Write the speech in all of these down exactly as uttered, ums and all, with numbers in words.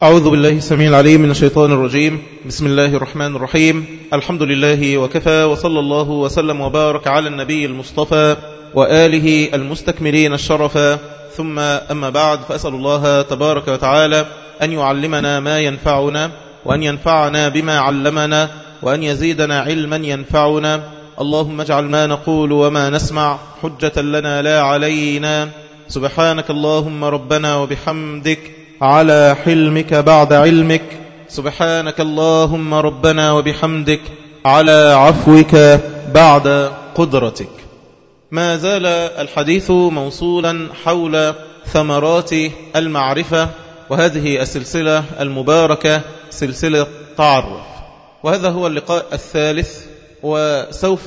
أعوذ بالله السميع العليم من الشيطان الرجيم. بسم الله الرحمن الرحيم. الحمد لله وكفى، وصلى الله وسلم وبارك على النبي المصطفى وآله المستكملين الشرفا، ثم أما بعد، فأسأل الله تبارك وتعالى أن يعلمنا ما ينفعنا، وأن ينفعنا بما علمنا، وأن يزيدنا علما ينفعنا. اللهم اجعل ما نقول وما نسمع حجة لنا لا علينا. سبحانك اللهم ربنا وبحمدك على حلمك بعد علمك. سبحانك اللهم ربنا وبحمدك على عفوك بعد قدرتك. ما زال الحديث موصولا حول ثمرات المعرفة، وهذه السلسلة المباركة سلسلة تعرف، وهذا هو اللقاء الثالث، وسوف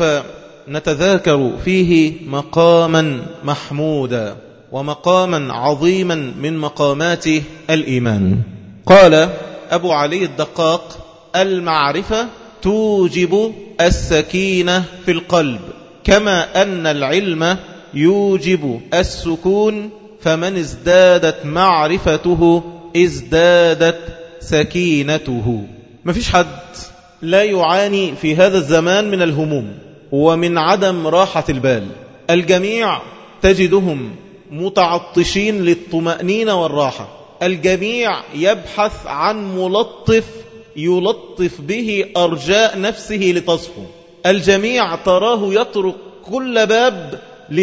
نتذاكر فيه مقاما محمودا ومقاما عظيما من مقامات الإيمان. قال أبو علي الدقاق: المعرفة توجب السكينة في القلب، كما أن العلم يوجب السكون، فمن ازدادت معرفته ازدادت سكينته. ما فيش حد لا يعاني في هذا الزمان من الهموم ومن عدم راحة البال، الجميع تجدهم متعطشين للطمأنينة والراحة، الجميع يبحث عن ملطف يلطف به أرجاء نفسه لتصفو، الجميع تراه يطرق كل باب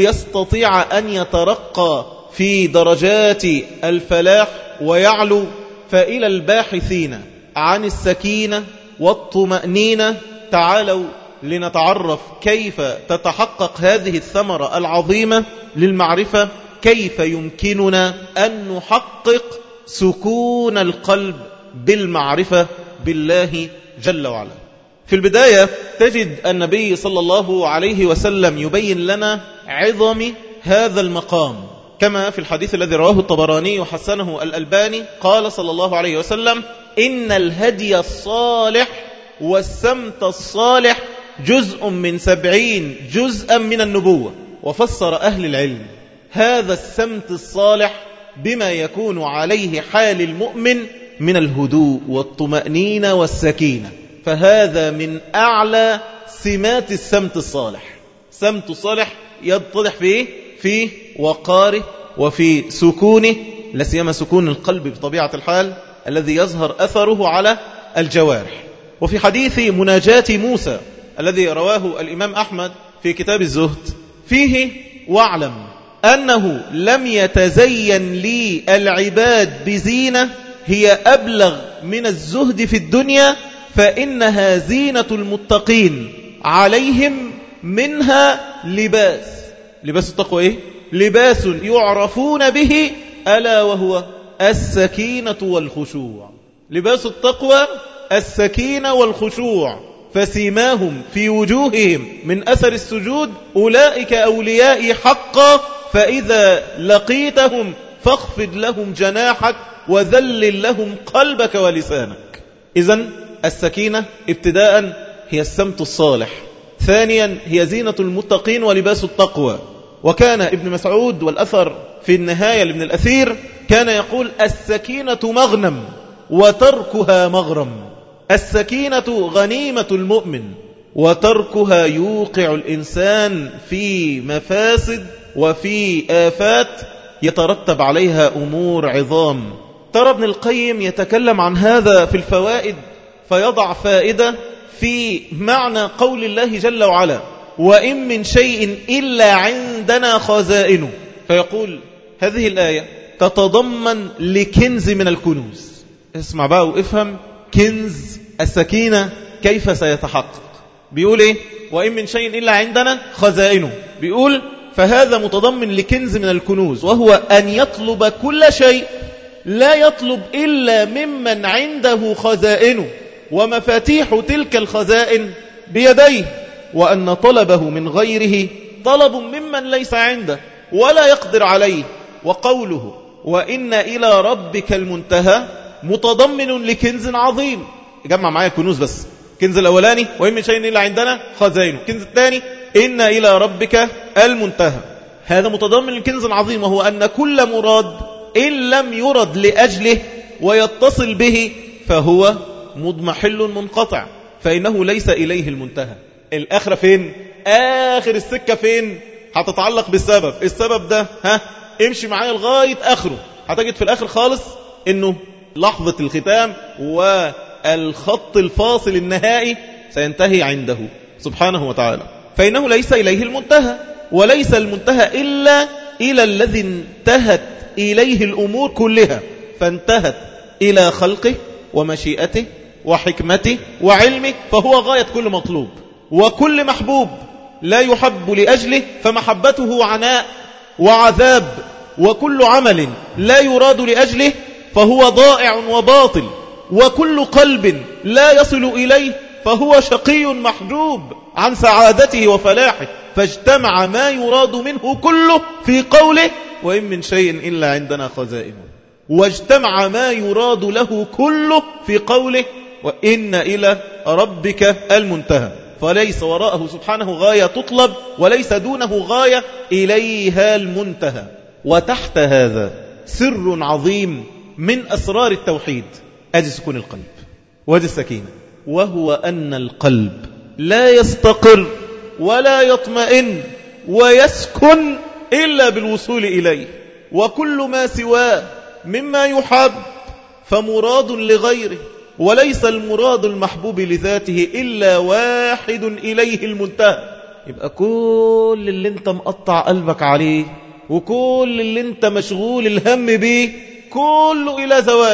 ليستطيع أن يترقى في درجات الفلاح ويعلو. فإلى الباحثين عن السكينة والطمأنينة تعالوا لنتعرف كيف تتحقق هذه الثمرة العظيمة للمعرفة، كيف يمكننا أن نحقق سكون القلب بالمعرفة بالله جل وعلا. في البداية تجد النبي صلى الله عليه وسلم يبين لنا عظم هذا المقام، كما في الحديث الذي رواه الطبراني وحسنه الألباني، قال صلى الله عليه وسلم: إن الهدي الصالح والسمت الصالح جزء من سبعين جزءا من النبوة. وفسر أهل العلم هذا السمت الصالح بما يكون عليه حال المؤمن من الهدوء والطمأنينة والسكينة، فهذا من أعلى سمات السمت الصالح. سمت الصالح يتضح فيه في وقاره وفي سكونه، لا سيما سكون القلب بطبيعة الحال الذي يظهر أثره على الجوارح. وفي حديث مناجاة موسى الذي رواه الإمام أحمد في كتاب الزهد فيه: واعلم أنه لم يتزين لي العباد بزينة هي أبلغ من الزهد في الدنيا، فإنها زينة المتقين، عليهم منها لباس. لباس التقوى إيه؟ لباس يعرفون به، ألا وهو السكينة والخشوع. لباس التقوى السكينة والخشوع، فسيماهم في وجوههم من أثر السجود أولئك أوليائي حقا، فإذا لقيتهم فاخفض لهم جناحك وذلل لهم قلبك ولسانك. إذن السكينة ابتداء هي السمت الصالح، ثانيا هي زينة المتقين ولباس التقوى. وكان ابن مسعود والأثر في النهاية لابن الأثير كان يقول: السكينة مغنم وتركها مغرم. السكينة غنيمة المؤمن، وتركها يوقع الإنسان في مفاسد وفي آفات يترتب عليها أمور عظام. ترى ابن القيم يتكلم عن هذا في الفوائد، فيضع فائدة في معنى قول الله جل وعلا: وإن من شيء إلا عندنا خزائنه، فيقول هذه الآية تتضمن لكنز من الكنوز. اسمع بقى وافهم كنز السكينة كيف سيتحقق. بيقول إيه؟ وإن من شيء إلا عندنا خزائنه. بيقول فهذا متضمن لكنز من الكنوز، وهو أن يطلب كل شيء لا يطلب إلا ممن عنده خزائنه، ومفاتيح تلك الخزائن بيديه، وأن طلبه من غيره طلب ممن ليس عنده ولا يقدر عليه. وقوله وإن إلى ربك المنتهى متضمن لكنز عظيم. جمع معايا الكنوز بس. كنز الأولاني وإن من شيء إلا عندنا خزائنه، الكنز الثاني إن إلى ربك المنتهى، هذا متضمن الكنز العظيم، وهو أن كل مراد إن لم يرد لأجله ويتصل به فهو مضمحل منقطع، فإنه ليس إليه المنتهى. الآخرة فين؟ آخر السكة فين؟ هتتعلق بالسبب. السبب ده ها امشي معايا لغاية آخره، هتجد في الآخر خالص إنه لحظة الختام والخط الفاصل النهائي سينتهي عنده سبحانه وتعالى. فإنه ليس إليه المنتهى، وليس المنتهى إلا إلى الذي انتهت إليه الأمور كلها، فانتهت إلى خلقه ومشيئته وحكمته وعلمه، فهو غاية كل مطلوب. وكل محبوب لا يحب لأجله فمحبته عناء وعذاب، وكل عمل لا يراد لأجله فهو ضائع وباطل، وكل قلب لا يصل إليه فهو شقي محجوب عن سعادته وفلاحه. فاجتمع ما يراد منه كله في قوله وإن من شيء إلا عندنا خزائنه، واجتمع ما يراد له كله في قوله وإن إلى ربك المنتهى. فليس وراءه سبحانه غاية تطلب، وليس دونه غاية إليها المنتهى. وتحت هذا سر عظيم من أسرار التوحيد، أدي سكون القلب وأدي السكينة، وهو أن القلب لا يستقر ولا يطمئن ويسكن إلا بالوصول إليه، وكل ما سواه مما يحب فمراد لغيره، وليس المراد المحبوب لذاته إلا واحد إليه المنتهى. يبقى كل اللي انت مقطع قلبك عليه وكل اللي انت مشغول الهم به كله إلى زوال،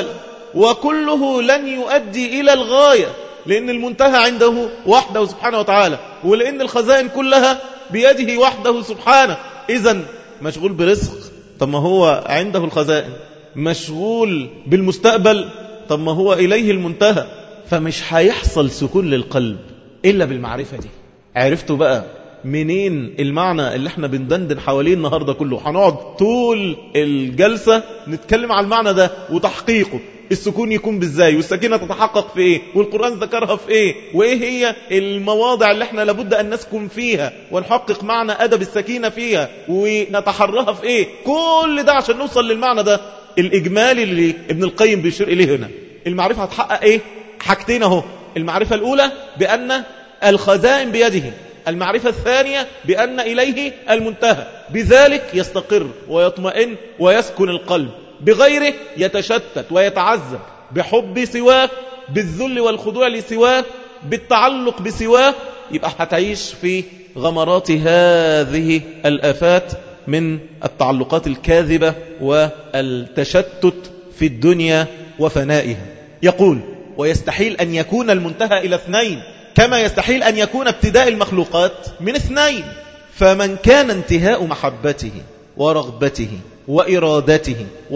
وكله لن يؤدي إلى الغاية، لأن المنتهى عنده وحده سبحانه وتعالى، ولأن الخزائن كلها بيده وحده سبحانه. إذن مشغول برزق، طب ما هو عنده الخزائن. مشغول بالمستقبل، طب ما هو إليه المنتهى. فمش هيحصل سكون للقلب إلا بالمعرفة دي. عرفتوا بقى منين المعنى اللي احنا بندندن حواليه النهاردة كله؟ هنقعد طول الجلسة نتكلم على المعنى ده وتحقيقه. السكون يكون بالزاي، والسكينة تتحقق في ايه، والقرآن ذكرها في ايه، وايه هي المواضع اللي احنا لابد ان نسكن فيها ونحقق معنى أدب السكينة فيها ونتحرها في ايه. كل ده عشان نوصل للمعنى ده الإجمالي اللي ابن القيم بيشير إليه هنا. المعرفة هتحقق ايه؟ حاجتين اهو. المعرفة الأولى بأن الخزائن بيده، المعرفة الثانية بأن إليه المنتهى. بذلك يستقر ويطمئن ويسكن القلب، بغيره يتشتت ويتعذب، بحب سواه، بالذل والخضوع لسواه، بالتعلق بسواه. يبقى هتعيش في غمرات هذه الآفات من التعلقات الكاذبة والتشتت في الدنيا وفنائها. يقول ويستحيل أن يكون المنتهى إلى اثنين، كما يستحيل أن يكون ابتداء المخلوقات من اثنين. فمن كان انتهاء محبته ورغبته وإرادته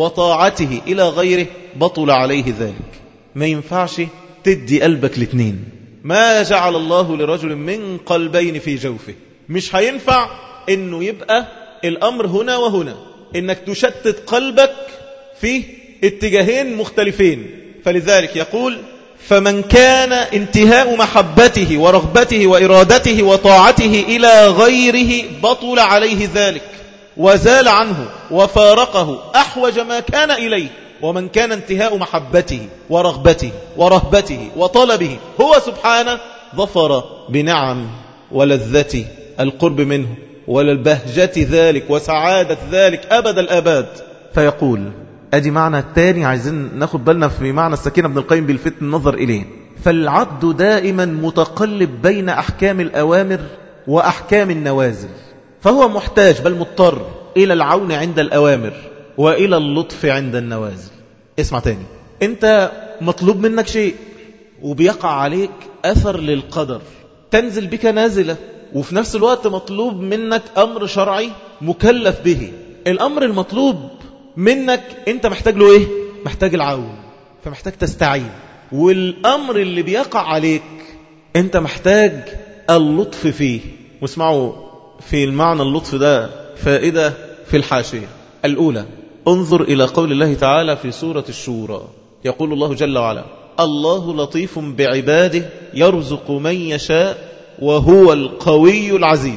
وطاعته إلى غيره بطل عليه ذلك. ما ينفعش تدي قلبك الاثنين. ما جعل الله لرجل من قلبين في جوفه. مش هينفع انه يبقى الأمر هنا وهنا، انك تشتت قلبك في اتجاهين مختلفين. فلذلك يقول فمن كان انتهاء محبته ورغبته وإرادته وطاعته إلى غيره بطل عليه ذلك وزال عنه وفارقه أحوج ما كان إليه. ومن كان انتهاء محبته ورغبته ورهبته وطلبه هو سبحانه ظفر بنعم ولذة القرب منه وللبهجة ذلك وسعادة ذلك أبد الأباد. فيقول أدي معنى الثاني عايزين ناخد بالنا في معنى السكينة ابن القيم بالفت النظر إليه. فالعبد دائما متقلب بين أحكام الأوامر وأحكام النوازل، فهو محتاج بل مضطر إلى العون عند الأوامر وإلى اللطف عند النوازل. اسمع تاني، أنت مطلوب منك شيء وبيقع عليك أثر للقدر، تنزل بك نازلة، وفي نفس الوقت مطلوب منك أمر شرعي مكلف به. الأمر المطلوب منك أنت محتاج له إيه؟ محتاج العون، فمحتاج تستعين. والأمر اللي بيقع عليك أنت محتاج اللطف فيه. واسمعوا في المعنى اللطف ده فائدة في الحاشية الأولى. انظر إلى قول الله تعالى في سورة الشورى، يقول الله جل وعلا الله لطيف بعباده يرزق من يشاء وهو القوي العزيز.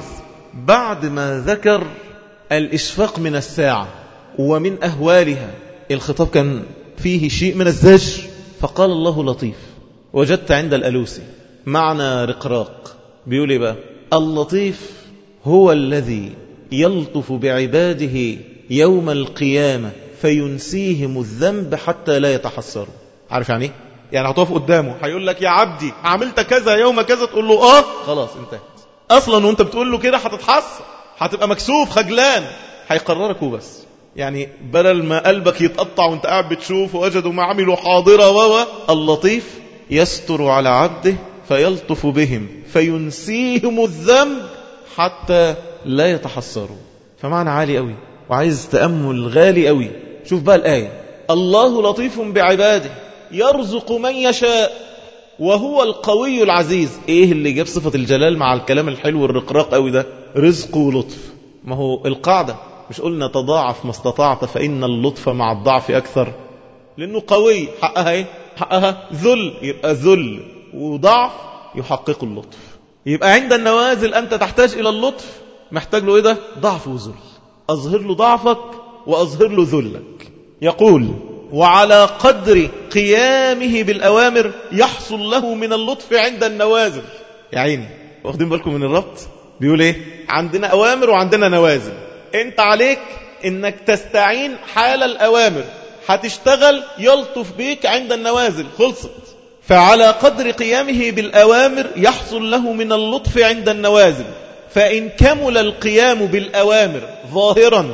بعد ما ذكر الإشفاق من الساعة ومن أهوالها، الخطاب كان فيه شيء من الزجر. فقال الله لطيف. وجدت عند الألوسي معنى رقراق بيقول إيه بقى؟ اللطيف هو الذي يلطف بعباده يوم القيامة فينسيهم الذنب حتى لا يتحسروا. عارف يعني ايه؟ يعني هتقف قدامه هيقول لك يا عبدي عملت كذا يوم كذا، تقول له اه خلاص انتهت. اصلا وانت بتقول له كده هتتحسر، هتبقى مكسوف خجلان، هيقررك وبس. يعني بدل ما قلبك يتقطع وانت قاعد بتشوف ووجدوا ما عملوا حاضرة ووا اللطيف يستر على عبده فيلطف بهم فينسيهم الذنب حتى لا يتحسروا. فمعنى عالي قوي وعايز تأمل غالي قوي. شوف بقى الآية، الله لطيف بعباده يرزق من يشاء وهو القوي العزيز. ايه اللي جاب صفة الجلال مع الكلام الحلو الرقراق قوي ده؟ رزق ولطف. ما هو القاعدة مش قلنا تضاعف ما استطعت فإن اللطف مع الضعف أكثر؟ لأنه قوي حقها ايه؟ حقها ذل، يبقى ذل وضعف يحقق اللطف. يبقى عند النوازل أنت تحتاج إلى اللطف، محتاج له ايه ده؟ ضعف وذل. أظهر له ضعفك وأظهر له ذلك. يقول وعلى قدر قيامه بالأوامر يحصل له من اللطف عند النوازل. يا عيني، واخدين بالكم من الربط؟ بيقول ايه؟ عندنا أوامر وعندنا نوازل. انت عليك انك تستعين حال الأوامر، هتشتغل يلطف بيك عند النوازل. خلصت. فعلى قدر قيامه بالأوامر يحصل له من اللطف عند النوازل. فإن كمل القيام بالأوامر ظاهرا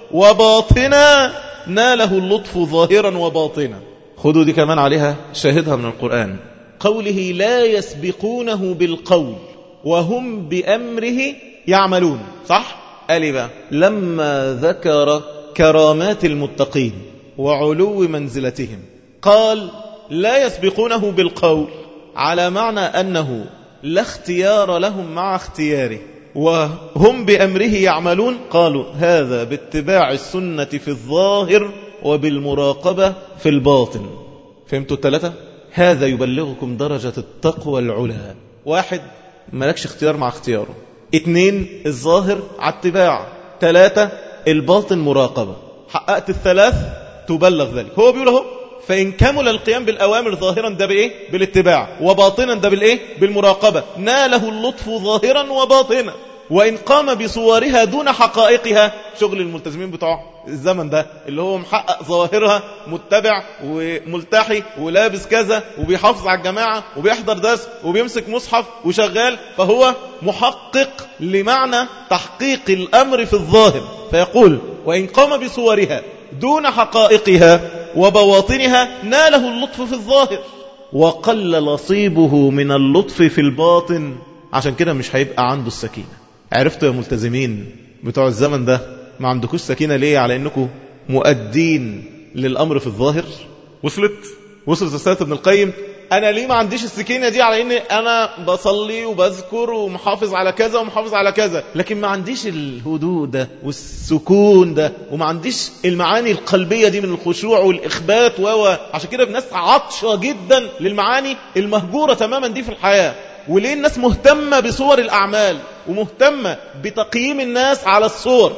وباطنا ناله اللطف ظاهرا وباطنا. خذوا دي كمان عليها شاهدها من القرآن، قوله لا يسبقونه بالقول وهم بأمره يعملون. صح؟ قال بقى لما ذكر كرامات المتقين وعلو منزلتهم قال لا يسبقونه بالقول، على معنى أنه لا اختيار لهم مع اختياره، وهم بأمره يعملون. قالوا هذا باتباع السنة في الظاهر وبالمراقبة في الباطن. فهمتوا الثلاثة؟ هذا يبلغكم درجة التقوى العلا. واحد، ملكش اختيار مع اختياره. اثنين، الظاهر على اتباع. ثلاثة، الباطن مراقبة. حققت الثلاث تبلغ ذلك. هو بيقول اهو فإن كمل القيام بالأوامر ظاهرا ده بإيه؟ بالاتباع، وباطنا ده بالإيه؟ بالمراقبة، ناله اللطف ظاهرا وباطنا. وإن قام بصورها دون حقائقها، شغل الملتزمين بتوع الزمن ده اللي هو محقق ظواهرها، متبع وملتحي ولابس كذا وبيحافظ على الجماعة وبيحضر درس وبيمسك مصحف وشغال، فهو محقق لمعنى تحقيق الأمر في الظاهر. فيقول وإن قام بصورها دون حقائقها وبواطنها ناله اللطف في الظاهر وقل نصيبه من اللطف في الباطن. عشان كده مش هيبقى عنده السكينة. عرفتوا يا ملتزمين بتوع الزمن ده ما عندكوش سكينة ليه؟ على انكم مؤدين للأمر في الظاهر. وصلت وصلت رسالة ابن القيم. أنا ليه ما عنديش السكينة دي؟ على إن أنا بصلي وبذكر ومحافظ على كذا ومحافظ على كذا، لكن ما عنديش الهدوء ده والسكون ده، وما عنديش المعاني القلبية دي من الخشوع والإخبات. و عشان كده الناس عطشة جدا للمعاني المهجورة تماما دي في الحياة. وليه الناس مهتمة بصور الأعمال ومهتمة بتقييم الناس على الصور؟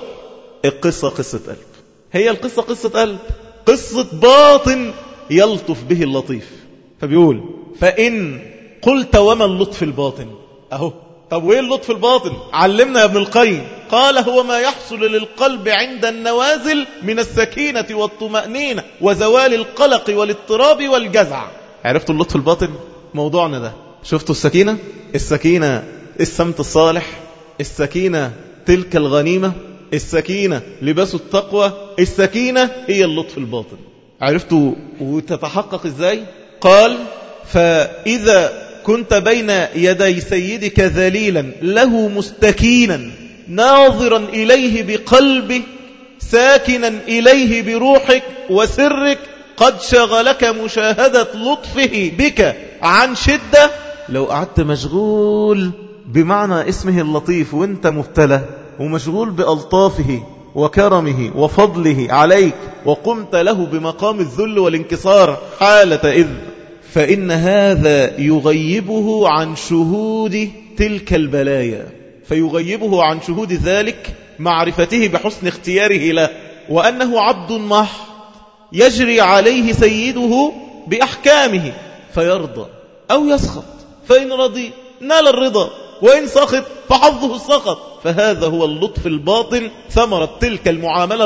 القصة قصة قلب. هي القصة قصة قلب، قصة باطن يلطف به اللطيف. فبيقول فإن قلت وما اللطف الباطن؟ أهو. طب وإيه اللطف الباطن؟ علمنا يا ابن القيم. قال هو ما يحصل للقلب عند النوازل من السكينة والطمأنينة وزوال القلق والاضطراب والجزع. عرفتوا اللطف الباطن؟ موضوعنا ده. شفتوا السكينة؟ السكينة السمت الصالح، السكينة تلك الغنيمة، السكينة لباس التقوى، السكينة هي اللطف الباطن. عرفتوا وتتحقق ازاي؟ قال فإذا كنت بين يدي سيدك ذليلا له مستكينا ناظرا إليه بقلبك ساكنا إليه بروحك وسرك قد شغلك مشاهدة لطفه بك عن شدة. لو قعدت مشغول بمعنى اسمه اللطيف وانت مبتلى ومشغول بألطافه وكرمه وفضله عليك وقمت له بمقام الذل والانكسار حالة إذ، فإن هذا يغيبه عن شهود تلك البلايا، فيغيبه عن شهود ذلك معرفته بحسن اختياره له وأنه عبد محض يجري عليه سيده بأحكامه فيرضى أو يسخط، فإن رضي نال الرضا وإن سخط فحظه السخط. فهذا هو اللطف الباطن، ثمرة تلك المعاملة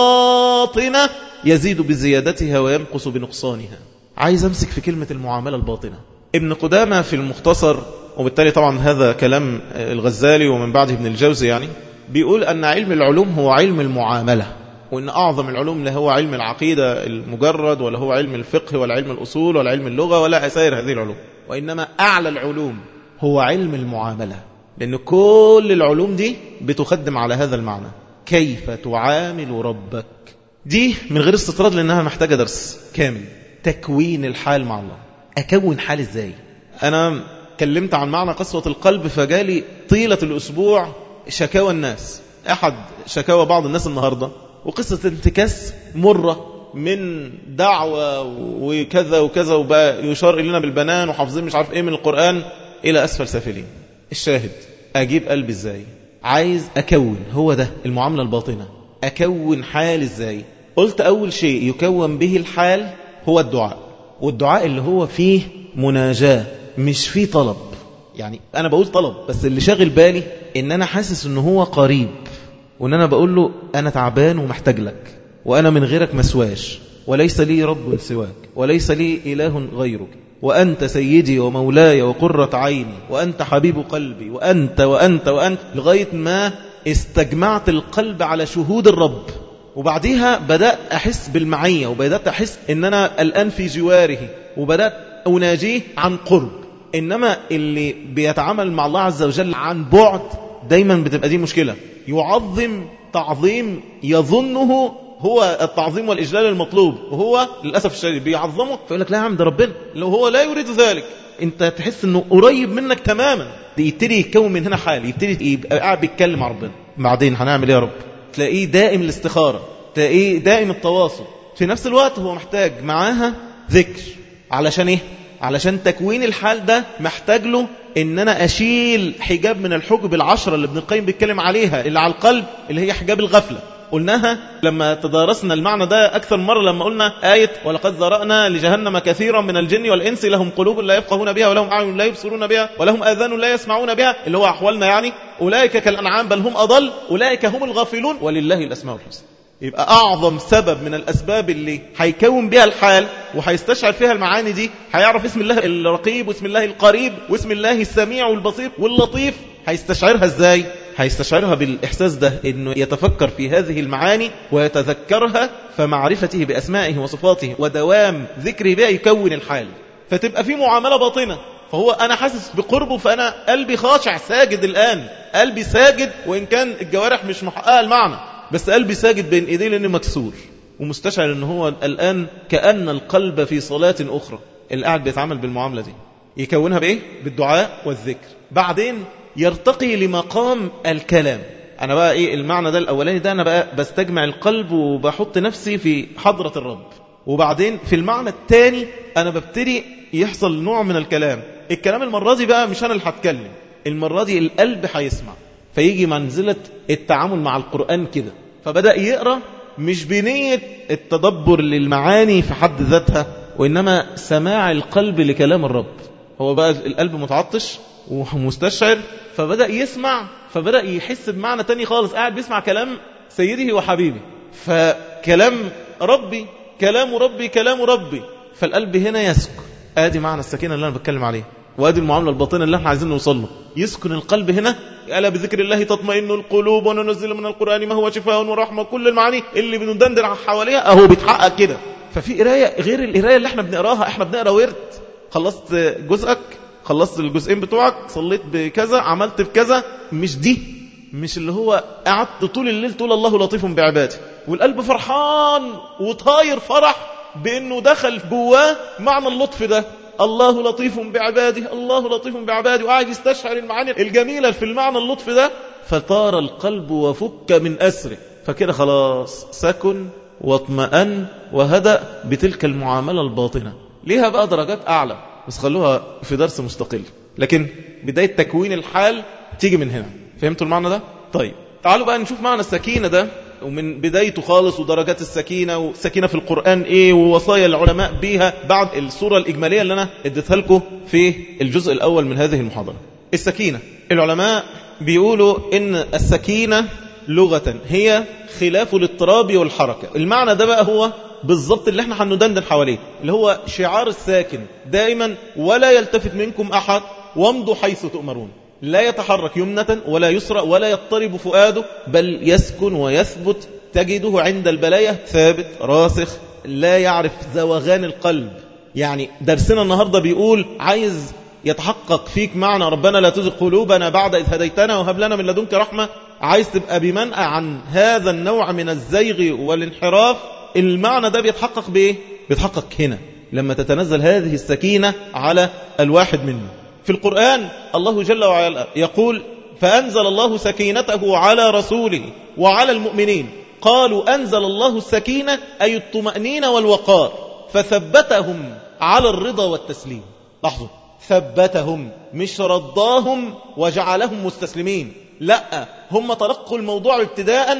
الباطنة يزيد بزيادتها وينقص بنقصانها. عايز أمسك في كلمة المعاملة الباطنة. ابن قدامة في المختصر، وبالتالي طبعا هذا كلام الغزالي ومن بعده ابن الجوزي، يعني بيقول أن علم العلوم هو علم المعاملة، وأن أعظم العلوم لا هو علم العقيدة المجرد، ولا هو علم الفقه، ولا علم الأصول، ولا علم اللغة، ولا سائر هذه العلوم، وإنما أعلى العلوم هو علم المعاملة، لأن كل العلوم دي بتخدم على هذا المعنى، كيف تعامل ربك. دي من غير استطراد لأنها محتاجة درس كامل. تكوين الحال مع الله، أكون حال إزاي؟ أنا كلمت عن معنى قسوة القلب، فجالي طيلة الأسبوع شكاوى الناس. أحد شكاوى بعض الناس النهاردة وقصة انتكاس مرة من دعوة وكذا وكذا، وبقى يشار إلينا بالبنان وحافظين مش عارف إيه من القرآن إلى أسفل سافلين. الشاهد، أجيب قلبي إزاي؟ عايز أكون، هو ده المعاملة الباطنة، أكون حال إزاي؟ قلت أول شيء يكون به الحال هو الدعاء، والدعاء اللي هو فيه مناجاة مش فيه طلب. يعني أنا بقول طلب، بس اللي شاغل بالي إن أنا حاسس إنه هو قريب، وإن أنا بقول له أنا تعبان ومحتاج لك، وأنا من غيرك مسواش، وليس لي رب سواك، وليس لي إله غيرك، وأنت سيدي ومولاي وقرة عيني، وأنت حبيب قلبي، وأنت وأنت وأنت، لغاية ما استجمعت القلب على شهود الرب. وبعدها بدأت أحس بالمعية، وبدأت أحس إن أنا الآن في جواره، وبدأت أناجيه عن قرب. إنما اللي بيتعامل مع الله عز وجل عن بعد دايما بتبقى دي مشكلة. يعظم تعظيم يظنه هو التعظيم والإجلال المطلوب، وهو للأسف الشديد بيعظمه فيقول لك لا يا عم ده ربنا، لو هو لا يريد ذلك. انت تحس انه قريب منك تماما، يبتدي يتكون من هنا حال، يبتدي يبقى قاعد بيتكلم مع ربنا. بعدين هنعمل ايه يا رب؟ تلاقيه دائم الاستخارة، تلاقيه دائم التواصل، في نفس الوقت هو محتاج معاها ذكر. علشان ايه؟ علشان تكوين الحال ده محتاج له ان انا اشيل حجاب من الحجب العشرة اللي ابن القيم بيتكلم عليها اللي على القلب، اللي هي حجاب الغفلة. قلناها لما تدارسنا المعنى ده أكثر مرة، لما قلنا آية ولقد ذرأنا لجهنم كثيرا من الجن والإنس لهم قلوب لا يفقهون بها ولهم أعين لا يبصرون بها ولهم آذان لا يسمعون بها، اللي هو أحوالنا يعني. أولئك كالأنعام بل هم أضل، أولئك هم الغافلون ولله الأسماء الحسنى. يبقى أعظم سبب من الأسباب اللي هيكون بها الحال وهيستشعر فيها المعاني دي، هيعرف اسم الله الرقيب واسم الله القريب واسم الله السميع والبصير واللطيف. هيستشعرها ازاي؟ هيستشعرها بالإحساس ده، إنه يتفكر في هذه المعاني ويتذكرها، فمعرفته بأسمائه وصفاته ودوام ذكره بها يكون الحال. فتبقى في معاملة باطنة، فهو أنا حاسس بقربه، فأنا قلبي خاشع ساجد الآن، قلبي ساجد وإن كان الجوارح مش محققة المعنى، بس قلبي ساجد بين إيديه لأنه مكسور ومستشعر إنه هو الآن كأن القلب في صلاة أخرى. اللي قاعد بيتعامل بالمعاملة دي يكونها بإيه؟ بالدعاء والذكر. بعدين يرتقي لمقام الكلام. أنا بقى إيه المعنى ده الأولاني ده؟ أنا بقى بستجمع القلب وبحط نفسي في حضرة الرب. وبعدين في المعنى الثاني أنا ببتدي يحصل نوع من الكلام. الكلام المرة دي بقى مش أنا اللي هتكلم، المرة دي القلب هيسمع، فيجي منزلة التعامل مع القرآن كده. فبدأ يقرأ مش بنية التدبر للمعاني في حد ذاتها، وإنما سماع القلب لكلام الرب. هو بقى القلب متعطش ومستشعر، فبدأ يسمع، فبدأ يحس بمعنى تاني خالص. قاعد بيسمع كلام سيده وحبيبي، فكلام ربي كلام ربي كلام ربي، فالقلب هنا يسكن. آدي معنى السكينة اللي أنا بتكلم عليه، وادي المعاملة الباطنة اللي احنا عايزين نوصل له. يسكن القلب هنا. ألا بذكر الله تطمئن القلوب وننزل من القرآن ما هو شفاء ورحمة. كل المعاني اللي بندندن حواليها اهو بيتحقق كده. ففي قراية غير القراية اللي احنا بنقراها. احنا بنقرا ورد، خلصت جزءك، خلصت الجزئين بتوعك، صليت بكذا، عملت بكذا. مش دي، مش اللي هو قعدت طول الليل تقول الله لطيف بعباده والقلب فرحان وطاير فرح بأنه دخل جواه معنى اللطف ده. الله لطيف بعباده، الله لطيف بعباده، وقاعد يستشعر المعاني الجميلة في المعنى اللطف ده. فطار القلب وفك من أسره، فكده خلاص سكن واطمأن وهدأ بتلك المعاملة الباطنة. ليها بقى درجات أعلى، بس خلوها في درس مستقل. لكن بداية تكوين الحال تيجي من هنا. فهمتوا المعنى ده؟ طيب تعالوا بقى نشوف معنى السكينة ده ومن بدايته خالص ودرجات السكينة والسكينة في القرآن إيه ووصايا العلماء بيها بعد الصورة الإجمالية اللي أنا اديتها لكم في الجزء الأول من هذه المحاضرة. السكينة العلماء بيقولوا إن السكينة لغة هي خلاف الاضطراب والحركة. المعنى ده بقى هو بالضبط اللي احنا هندندن حواليه، اللي هو شعار الساكن دائما: ولا يلتفت منكم أحد وامضوا حيث تؤمرون. لا يتحرك يمنة ولا يسرى ولا يضطرب فؤاده، بل يسكن ويثبت، تجده عند البلاية ثابت راسخ، لا يعرف زوغان القلب. يعني درسنا النهاردة بيقول عايز يتحقق فيك معنى ربنا لا تزغ قلوبنا بعد إذ هديتنا وهب لنا من لدنك رحمة. عايز تبقى بمنأى عن هذا النوع من الزيغ والانحراف. المعنى ده بيتحقق بإيه؟ بيتحقق هنا لما تتنزل هذه السكينة على الواحد منا. في القرآن الله جل وعلا يقول: فأنزل الله سكينته على رسوله وعلى المؤمنين قالوا أنزل الله السكينة أي الطمأنينة والوقار فثبتهم على الرضا والتسليم. لاحظوا، ثبتهم، مش رضاهم وجعلهم مستسلمين، لا، هم تلقوا الموضوع ابتداء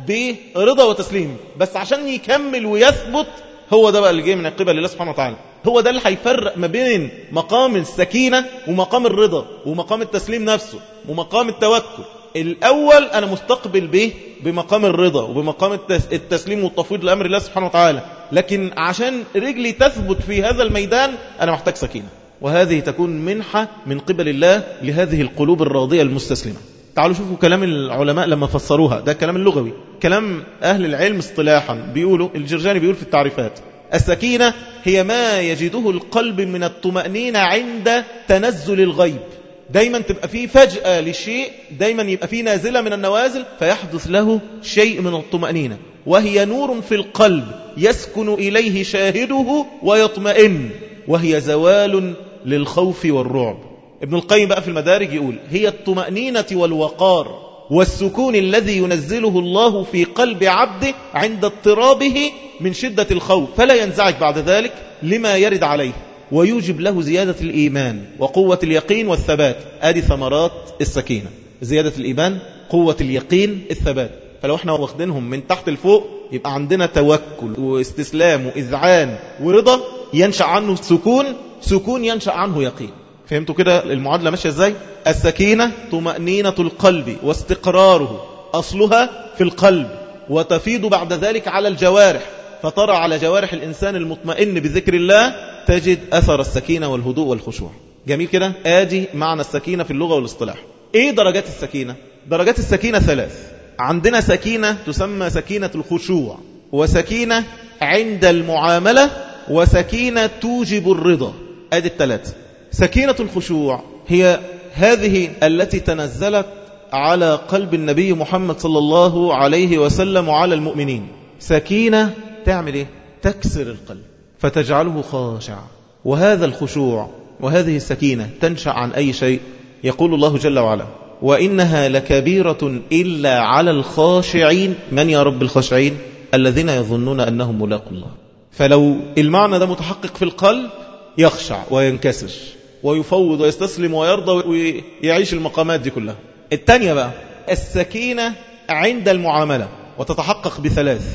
برضا وتسليم، بس عشان يكمل ويثبت. هو ده بقى اللي جاي من قبل الله سبحانه وتعالى. هو ده اللي هيفرق ما بين مقام السكينة ومقام الرضا ومقام التسليم نفسه ومقام التوكل. الأول أنا مستقبل به بمقام الرضا وبمقام التسليم والتفويض لأمر الله سبحانه وتعالى، لكن عشان رجلي تثبت في هذا الميدان أنا محتاج سكينة، وهذه تكون منحة من قبل الله لهذه القلوب الراضية المستسلمة. تعالوا شوفوا كلام العلماء لما فسروها. ده كلام اللغوي. كلام أهل العلم اصطلاحا بيقولوا، الجرجاني بيقول في التعريفات: السكينة هي ما يجده القلب من الطمأنينة عند تنزل الغيب. دايما تبقى فيه فجأة للشيء، دايما يبقى فيه نازلة من النوازل فيحدث له شيء من الطمأنينة، وهي نور في القلب يسكن إليه شاهده ويطمئن، وهي زوال للخوف والرعب. ابن القيم بقى في المدارج يقول: هي الطمأنينة والوقار والسكون الذي ينزله الله في قلب عبده عند اضطرابه من شدة الخوف، فلا ينزعج بعد ذلك لما يرد عليه، ويوجب له زيادة الإيمان وقوة اليقين والثبات. آدي ثمرات السكينة: زيادة الإيمان، قوة اليقين، الثبات. فلو احنا واخدينهم من تحت لفوق يبقى عندنا توكل واستسلام وإذعان ورضا ينشأ عنه سكون، سكون ينشأ عنه يقين. فهمتوا كده المعادلة ماشية ازاي؟ السكينة طمأنينة القلب واستقراره، أصلها في القلب، وتفيض بعد ذلك على الجوارح، فترى على جوارح الإنسان المطمئن بذكر الله تجد أثر السكينة والهدوء والخشوع. جميل كده؟ آدي معنى السكينة في اللغة والاصطلاح. ايه درجات السكينة؟ درجات السكينة ثلاث. عندنا سكينة تسمى سكينة الخشوع، وسكينة عند المعاملة، وسكينة توجب الرضا. آدي الثلاث. سكينة الخشوع هي هذه التي تنزلت على قلب النبي محمد صلى الله عليه وسلم وعلى المؤمنين. سكينة تعمل ايه؟ تكسر القلب فتجعله خاشع. وهذا الخشوع وهذه السكينة تنشأ عن أي شيء؟ يقول الله جل وعلا: وإنها لكبيرة إلا على الخاشعين. من يا رب الخاشعين؟ الذين يظنون أنهم ملاقوا الله. فلو المعنى ده متحقق في القلب يخشع وينكسر ويفوض ويستسلم ويرضى ويعيش المقامات دي كلها. الثانية بقى السكينة عند المعاملة، وتتحقق بثلاث: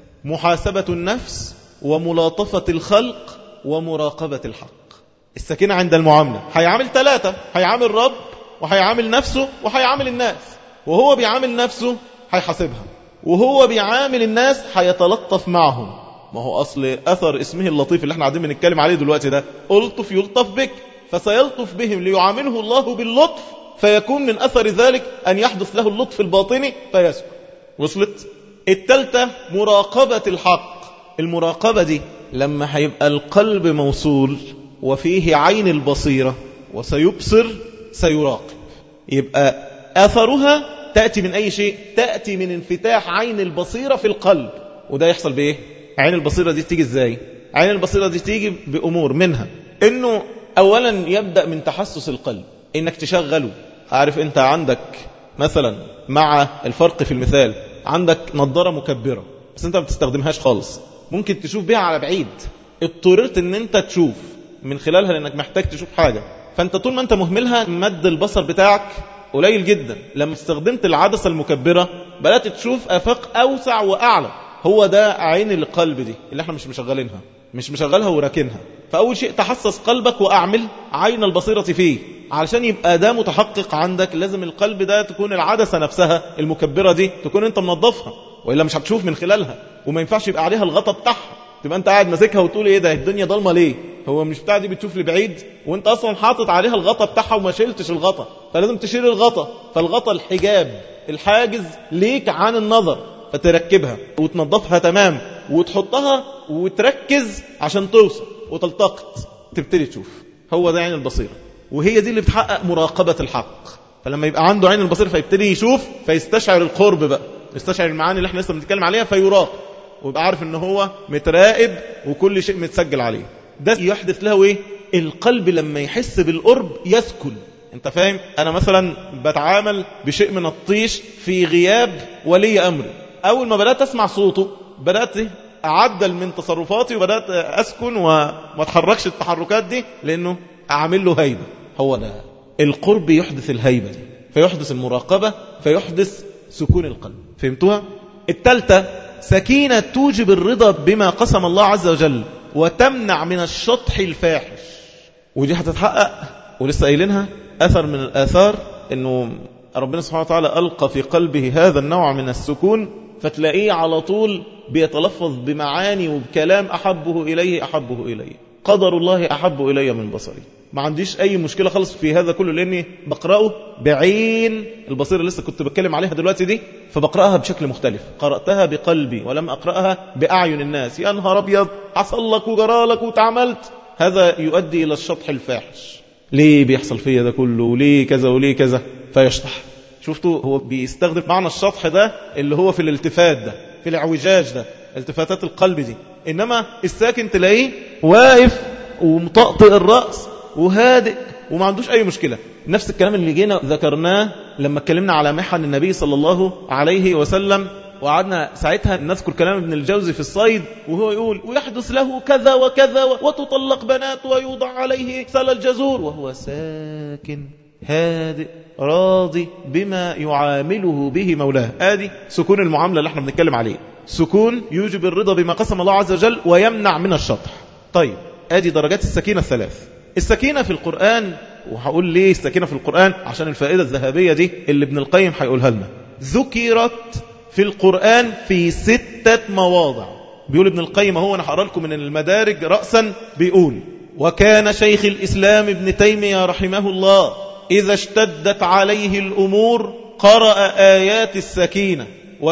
محاسبة النفس، وملاطفة الخلق، ومراقبة الحق. السكينة عند المعاملة هيعامل ثلاثة: هيعامل رب، وهيعامل نفسه، وهيعامل الناس. وهو بيعامل نفسه هيحاسبها، وهو بيعامل الناس هيتلطف معهم. ما هو أصل أثر اسمه اللطيف اللي احنا قاعدين بنتكلم عليه دلوقتي ده: ألطف يلطف بك، فسيلطف بهم ليعامله الله باللطف، فيكون من أثر ذلك أن يحدث له اللطف الباطني فيسكت. وصلت؟ التالتة مراقبة الحق. المراقبة دي لما هيبقى القلب موصول وفيه عين البصيرة وسيبصر سيراقب، يبقى أثرها تأتي من أي شيء؟ تأتي من انفتاح عين البصيرة في القلب. وده يحصل بإيه؟ عين البصيرة دي تيجي إزاي؟ عين البصيرة دي تيجي بأمور، منها إنه أولا يبدأ من تحسس القلب، إنك تشغله. عارف أنت عندك مثلا مع الفرق في المثال، عندك نظارة مكبرة بس أنت ما بتستخدمهاش خالص، ممكن تشوف بيها على بعيد، اضطررت أن أنت تشوف من خلالها لأنك محتاج تشوف حاجة، فأنت طول ما أنت مهملها مد البصر بتاعك قليل جدا. لما استخدمت العدسة المكبرة بدأت تشوف آفاق أوسع وأعلى. هو ده عين القلب دي اللي احنا مش مشغلينها، مش مشغلها وراكنها. فأول شيء تحسس قلبك وأعمل عين البصيرة فيه. علشان يبقى ده متحقق عندك لازم القلب ده تكون العدسة نفسها المكبرة دي تكون انت منظفها، وإلا مش هتشوف من خلالها. وما ينفعش يبقى عليها الغطاء بتاعها، تبقى انت قاعد ماسكها وتقول ايه ده الدنيا ضلمه ليه؟ هو مش بتاع دي بتشوف لبعيد وانت اصلا حاطط عليها الغطاء بتاعها وما شلتش الغطاء. فلازم تشيل الغطاء. فالغطاء الحجاب الحاجز ليك عن النظر، فتركبها وتنظفها تمام وتحطها وتركز عشان توصل وتلتقط تبتدي تشوف. هو ده عين البصيرة، وهي دي اللي بتحقق مراقبة الحق. فلما يبقى عنده عين البصيرة فيبتدي يشوف فيستشعر القرب بقى، يستشعر المعاني اللي احنا لسه بنتكلم عليها فيراقب، ويبقى عارف ان هو متراقب وكل شيء متسجل عليه. ده يحدث له ايه؟ القلب لما يحس بالقرب يسكن. انت فاهم؟ انا مثلا بتعامل بشيء من الطيش في غياب ولي امري، اول ما بدأت اسمع صوته بدأت اعدل من تصرفاتي وبدأت اسكن وما اتحركش التحركات دي، لانه اعمل له هيبة. هو ده القرب يحدث الهيبة دي، فيحدث المراقبة، فيحدث سكون القلب. فهمتوها؟ الثالثة سكينة توجب الرضا بما قسم الله عز وجل وتمنع من الشطح الفاحش. ودي هتتحقق ولسه قايلينها أثر من الآثار أنه ربنا سبحانه وتعالى ألقى في قلبه هذا النوع من السكون، فتلاقيه على طول بيتلفظ بمعاني وبكلام أحبه إليه أحبه إليه. قدر الله أحب إلي من بصري. ما عنديش أي مشكلة خالص في هذا كله، لأني بقرأه بعين البصيرة اللي لسه كنت بتكلم عليها دلوقتي دي، فبقرأها بشكل مختلف. قرأتها بقلبي ولم أقرأها بأعين الناس. يا نهار أبيض، حصل لك وجرالك وتعملت، هذا يؤدي إلى الشطح الفاحش. ليه بيحصل فيا ده كله؟ وليه كذا وليه كذا؟ فيشطح. شفتوا هو بيستخدم معنى الشطح ده اللي هو في الالتفات ده، في الاعوجاج ده، التفاتات القلب دي. إنما الساكن تلاقيه واقف ومطأطئ الرأس وهادئ وما عندوش أي مشكلة. نفس الكلام اللي جينا ذكرناه لما اتكلمنا على محن النبي صلى الله عليه وسلم، وقعدنا ساعتها نذكر كلام ابن الجوزي في الصيد، وهو يقول ويحدث له كذا وكذا وتطلق بنات ويوضع عليه سل الجزور وهو ساكن هادئ راضي بما يعامله به مولاه. آدي سكون المعاملة اللي احنا بنتكلم عليه. سكون يوجب الرضا بما قسم الله عز وجل ويمنع من الشطح. طيب آدي درجات السكينة الثلاث. السكينة في القرآن، وهقول ليه السكينة في القرآن عشان الفائدة الذهبية دي اللي ابن القيم هيقولها لنا. ذكرت في القرآن في ستة مواضع. بيقول ابن القيم، هو أنا هقرأ لكم من المدارج رأسا، بيقول وكان شيخ الإسلام ابن تيمية رحمه الله إذا اشتدت عليه الأمور قرأ آيات السكينة،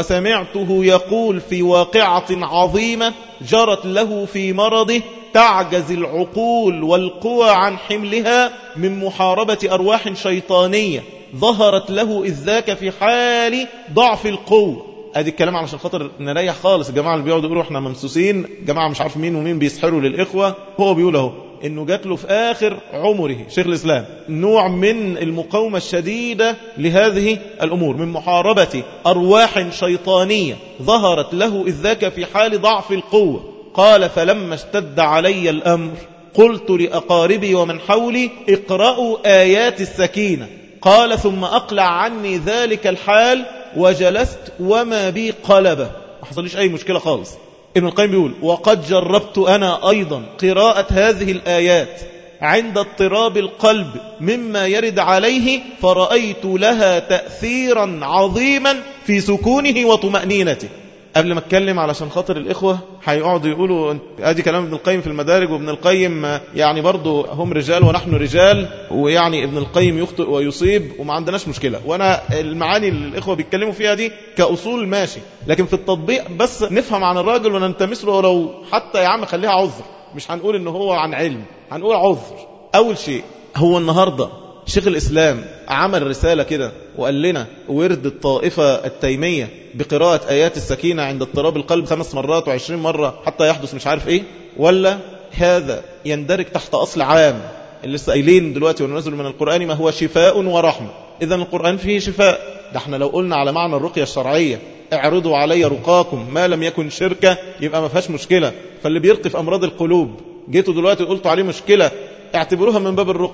وسمعته يقول في واقعة عظيمة جرت له في مرضه تعجز العقول والقوى عن حملها من محاربة أرواح شيطانية ظهرت له إذ ذاك في حال ضعف القوة. ادي الكلام علشان خاطر نريح خالص الجماعة اللي بيقعدوا يقولوا احنا ممسوسين، جماعة مش عارف مين ومين بيسحروا للإخوة. هو بيقول اهو انه جات له في آخر عمره شيخ الإسلام نوع من المقاومة الشديدة لهذه الأمور من محاربة أرواح شيطانية ظهرت له إذ ذاك في حال ضعف القوة. قال فلما اشتد علي الأمر قلت لأقاربي ومن حولي اقرأوا آيات السكينة. قال ثم أقلع عني ذلك الحال وجلست وما بي قلبة، ما حصليش أي مشكلة خالص. ابن القيم بيقول وقد جربت أنا أيضا قراءة هذه الآيات عند اضطراب القلب مما يرد عليه، فرأيت لها تأثيرا عظيما في سكونه وطمأنينته. قبل ما اتكلم علشان خاطر الإخوة هيقعدوا يقولوا ادي كلام ابن القيم في المدارج، وابن القيم يعني برضو هم رجال ونحن رجال، ويعني ابن القيم يخطئ ويصيب وما عندناش مشكلة. وانا المعاني اللي الإخوة بيتكلموا فيها دي كأصول ماشي، لكن في التطبيق بس نفهم عن الراجل وننتمس له، ولو حتى يا عم خليها عذر، مش هنقول انه هو عن علم، هنقول عذر. اول شيء هو النهاردة شيخ الإسلام عمل رسالة كده وقال لنا ورد الطائفة التيمية بقراءة آيات السكينة عند اضطراب القلب خمس مرات وعشرين مرة حتى يحدث مش عارف ايه، ولا هذا يندرج تحت أصل عام اللي لسه قايلين دلوقتي وننزل من القرآن ما هو شفاء ورحمة. إذن القرآن فيه شفاء. ده احنا لو قلنا على معنى الرقية الشرعية اعرضوا علي رقاكم ما لم يكن شركة يبقى ما فيهاش مشكلة. فاللي بيرقي في أمراض القلوب جيتوا دلوقتي قلتوا عليه مشكلة، اعتبروها من باب الرقى.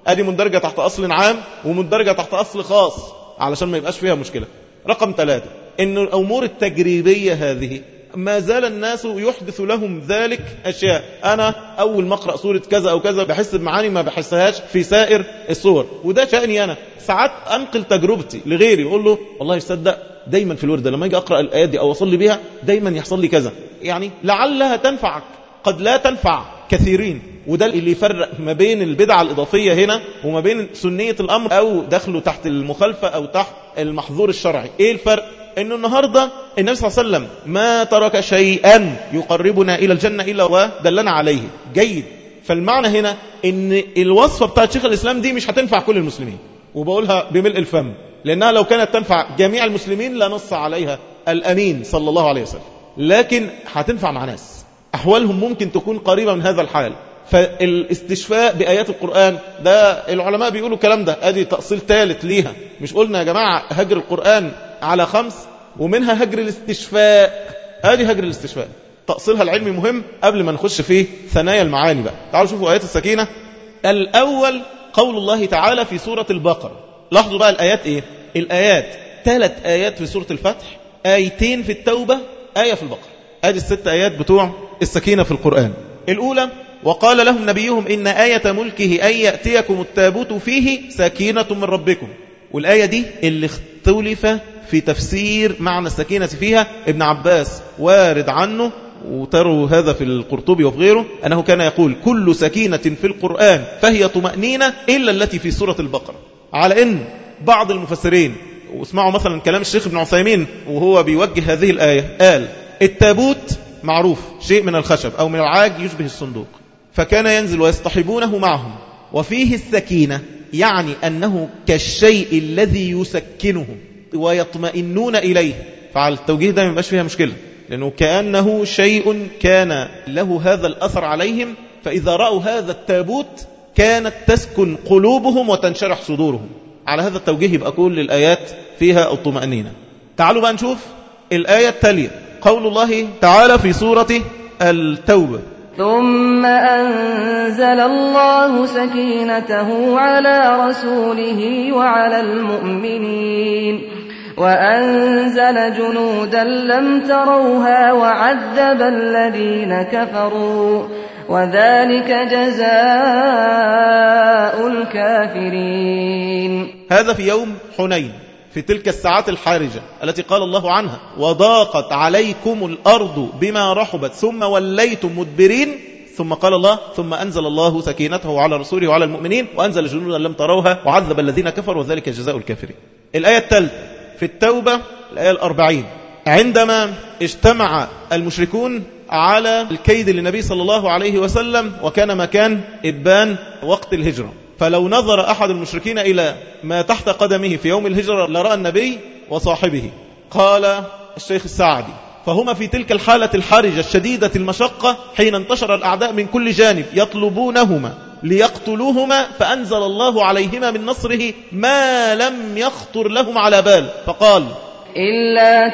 ادي مندرجة تحت أصل عام ومندرجة تحت أصل خاص علشان ما يبقاش فيها مشكلة. رقم ثلاثة، إن الأمور التجريبية هذه ما زال الناس يحدث لهم ذلك أشياء. أنا أول ما أقرأ سورة كذا أو كذا بحس بمعاني ما بحسهاش في سائر السور، وده شأني أنا. ساعات أنقل تجربتي لغيري يقول له والله يصدق دايما في الورد لما أجي أقرأ الآيات دي أو أصلي بها دايما يحصل لي كذا، يعني لعلها تنفعك قد لا تنفع كثيرين. وده اللي يفرق ما بين البدعة الإضافية هنا وما بين سنية الأمر أو دخله تحت المخالفة أو تحت المحظور الشرعي. إيه الفرق؟ إنه النهاردة النبي صلى الله عليه وسلم ما ترك شيئا يقربنا إلى الجنة إلا ودلنا عليه. جيد. فالمعنى هنا إن الوصفة بتاعت شيخ الإسلام دي مش هتنفع كل المسلمين، وبقولها بملء الفم، لأنها لو كانت تنفع جميع المسلمين لنص عليها الأمين صلى الله عليه وسلم، لكن هتنفع مع ناس أحوالهم ممكن تكون قريبة من هذا الحال. فالاستشفاء بآيات القرآن ده العلماء بيقولوا كلام ده ادي تأصيل ثالث ليها. مش قلنا يا جماعة هجر القرآن على خمس ومنها هجر الاستشفاء، ادي هجر الاستشفاء تأصيلها العلمي مهم قبل ما نخش في ثنايا المعاني بقى. تعالوا شوفوا آيات السكينة. الأول قول الله تعالى في سورة البقرة. لاحظوا بقى الآيات ايه؟ الآيات ثلاث آيات في سورة الفتح، آيتين في التوبة، آية في البقرة. ادي الست آيات بتوع السكينة في القرآن. الأولى وقال لهم نبيهم إن آية ملكه أن يأتيكم التابوت فيه سكينة من ربكم. والآية دي اللي اختلف في تفسير معنى السكينة فيها. ابن عباس وارد عنه وتروا هذا في القرطبي وفي غيره أنه كان يقول كل سكينة في القرآن فهي طمأنينة إلا التي في سورة البقرة. على أن بعض المفسرين، واسمعوا مثلا كلام الشيخ ابن عثيمين وهو بيوجه هذه الآية، قال التابوت معروف شيء من الخشب أو من العاج يشبه الصندوق، فكان ينزل ويصطحبونه معهم، وفيه السكينة يعني أنه كالشيء الذي يسكنهم ويطمئنون إليه. فعلى التوجيه ده مبقاش فيها مشكلة، لأنه كأنه شيء كان له هذا الأثر عليهم، فإذا رأوا هذا التابوت كانت تسكن قلوبهم وتنشرح صدورهم. على هذا التوجيه يبقى كل الآيات فيها الطمأنينة. تعالوا بقى نشوف الآية التالية، قول الله تعالى في سورة التوبة ثم أنزل الله سكينته على رسوله وعلى المؤمنين وأنزل جنودا لم تروها وعذب الذين كفروا وذلك جزاء الكافرين. هذا في يوم حنين، في تلك الساعات الحارجة التي قال الله عنها وضاقت عليكم الأرض بما رحبت ثم وليتم مدبرين، ثم قال الله ثم أنزل الله سكينته على رسوله وعلى المؤمنين وأنزل جنودا لم تروها وعذب الذين كفروا وذلك جزاء الكافرين. الآية الثالثة في التوبة الآية الأربعين، عندما اجتمع المشركون على الكيد للنبي صلى الله عليه وسلم وكان مكان إبان وقت الهجرة، فلو نظر أحد المشركين إلى ما تحت قدمه في يوم الهجرة لرأى النبي وصاحبه. قال الشيخ السعدي فهما في تلك الحالة الحرجة الشديدة المشقة حين انتشر الأعداء من كل جانب يطلبونهما ليقتلوهما، فأنزل الله عليهما من نصره ما لم يخطر لهم على بال، فقال إلا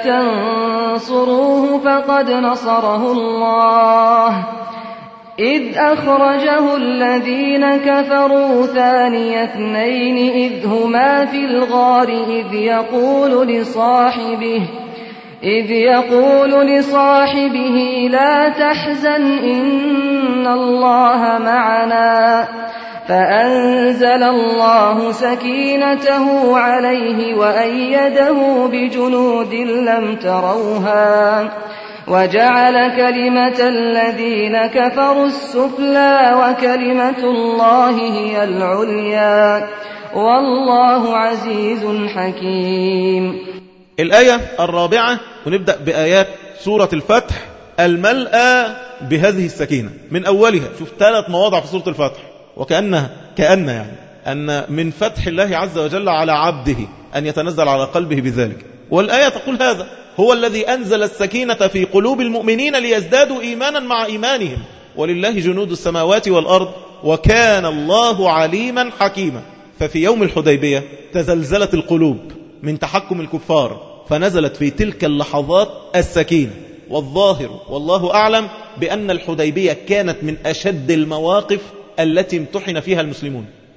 تنصروه فقد نصره الله إذ أخرجه الذين كفروا ثاني اثنين إذ هما في الغار إذ يقول لصاحبه إذ يقول لصاحبه لا تحزن إن الله معنا فأنزل الله سكينته عليه وأيده بجنود لم تروها وجعل كلمة الذين كفروا السفلى وكلمة الله هي العليا والله عزيز حكيم. الآية الرابعة، ونبدأ بآيات سورة الفتح الملأى بهذه السكينة من أولها. شوف ثلاث مواضع في سورة الفتح، وكأنها كأن يعني أن من فتح الله عز وجل على عبده أن يتنزل على قلبه بذلك. والآية تقول هذا هو الذي أنزل السكينة في قلوب المؤمنين ليزدادوا إيمانا مع إيمانهم ولله جنود السماوات والأرض وكان الله عليما حكيما. ففي يوم الحديبية تزلزلت القلوب من تحكم الكفار، فنزلت في تلك اللحظات السكينة. والظاهر والله أعلم بأن الحديبية كانت من أشد المواقف التي امتحن فيها المسلمون،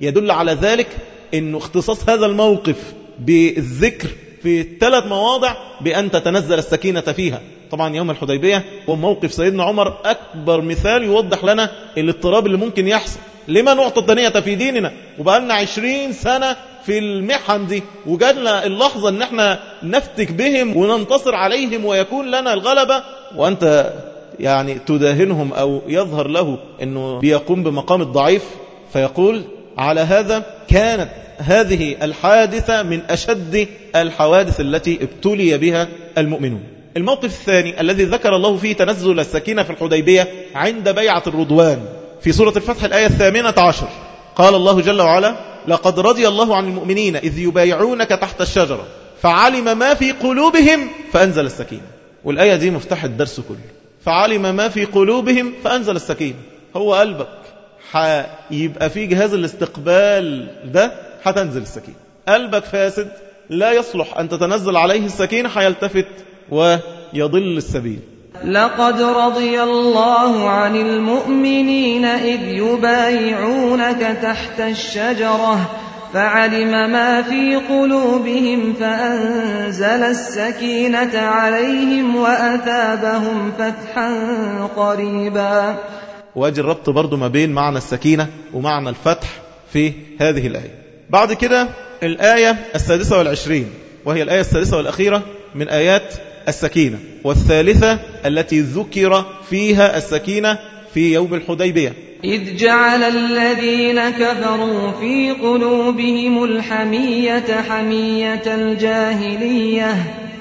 يدل على ذلك أنه اختصاص هذا الموقف بالذكر في ثلاث مواضع بأن تتنزل السكينة فيها. طبعا يوم الحديبية وموقف سيدنا عمر أكبر مثال يوضح لنا الاضطراب اللي ممكن يحصل. لما نعطي الدنية في ديننا وبقالنا عشرين سنة في المحن دي، وجدنا اللحظة ان احنا نفتك بهم وننتصر عليهم ويكون لنا الغلبة، وانت يعني تداهنهم او يظهر له انه بيقوم بمقام الضعيف. فيقول على هذا كانت هذه الحادثة من أشد الحوادث التي ابتلي بها المؤمنون. الموقف الثاني الذي ذكر الله فيه تنزل السكينة في الحديبية عند بيعة الرضوان في سورة الفتح الآية الثامنة عشر. قال الله جل وعلا: لقد رضي الله عن المؤمنين إذ يبايعونك تحت الشجرة فعلم ما في قلوبهم فأنزل السكينة. والآية دي مفتاح الدرس كله. فعلم ما في قلوبهم فأنزل السكينة. هو قلبك يبقى فيه جهاز الاستقبال ده هتنزل السكينة. قلبك فاسد لا يصلح أن تتنزل عليه السكينة، هيلتفت ويضل السبيل. لقد رضي الله عن المؤمنين إذ يبايعونك تحت الشجرة فعلم ما في قلوبهم فأنزل السكينة عليهم وأثابهم فتحا قريبا. واجي الربط برضو ما بين معنى السكينة ومعنى الفتح في هذه الآية. بعد كده الآية السادسة والعشرين، وهي الآية السادسة والأخيرة من آيات السكينة، والثالثة التي ذكر فيها السكينة في يوم الحديبية. إذ جعل الذين كفروا في قلوبهم الحمية حمية الجاهلية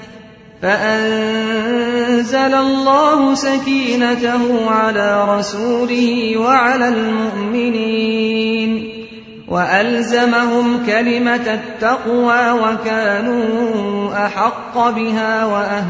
فأنزل الله سكينته على رسوله وعلى المؤمنين وألزمهم كلمة التقوى وكانوا أحق بها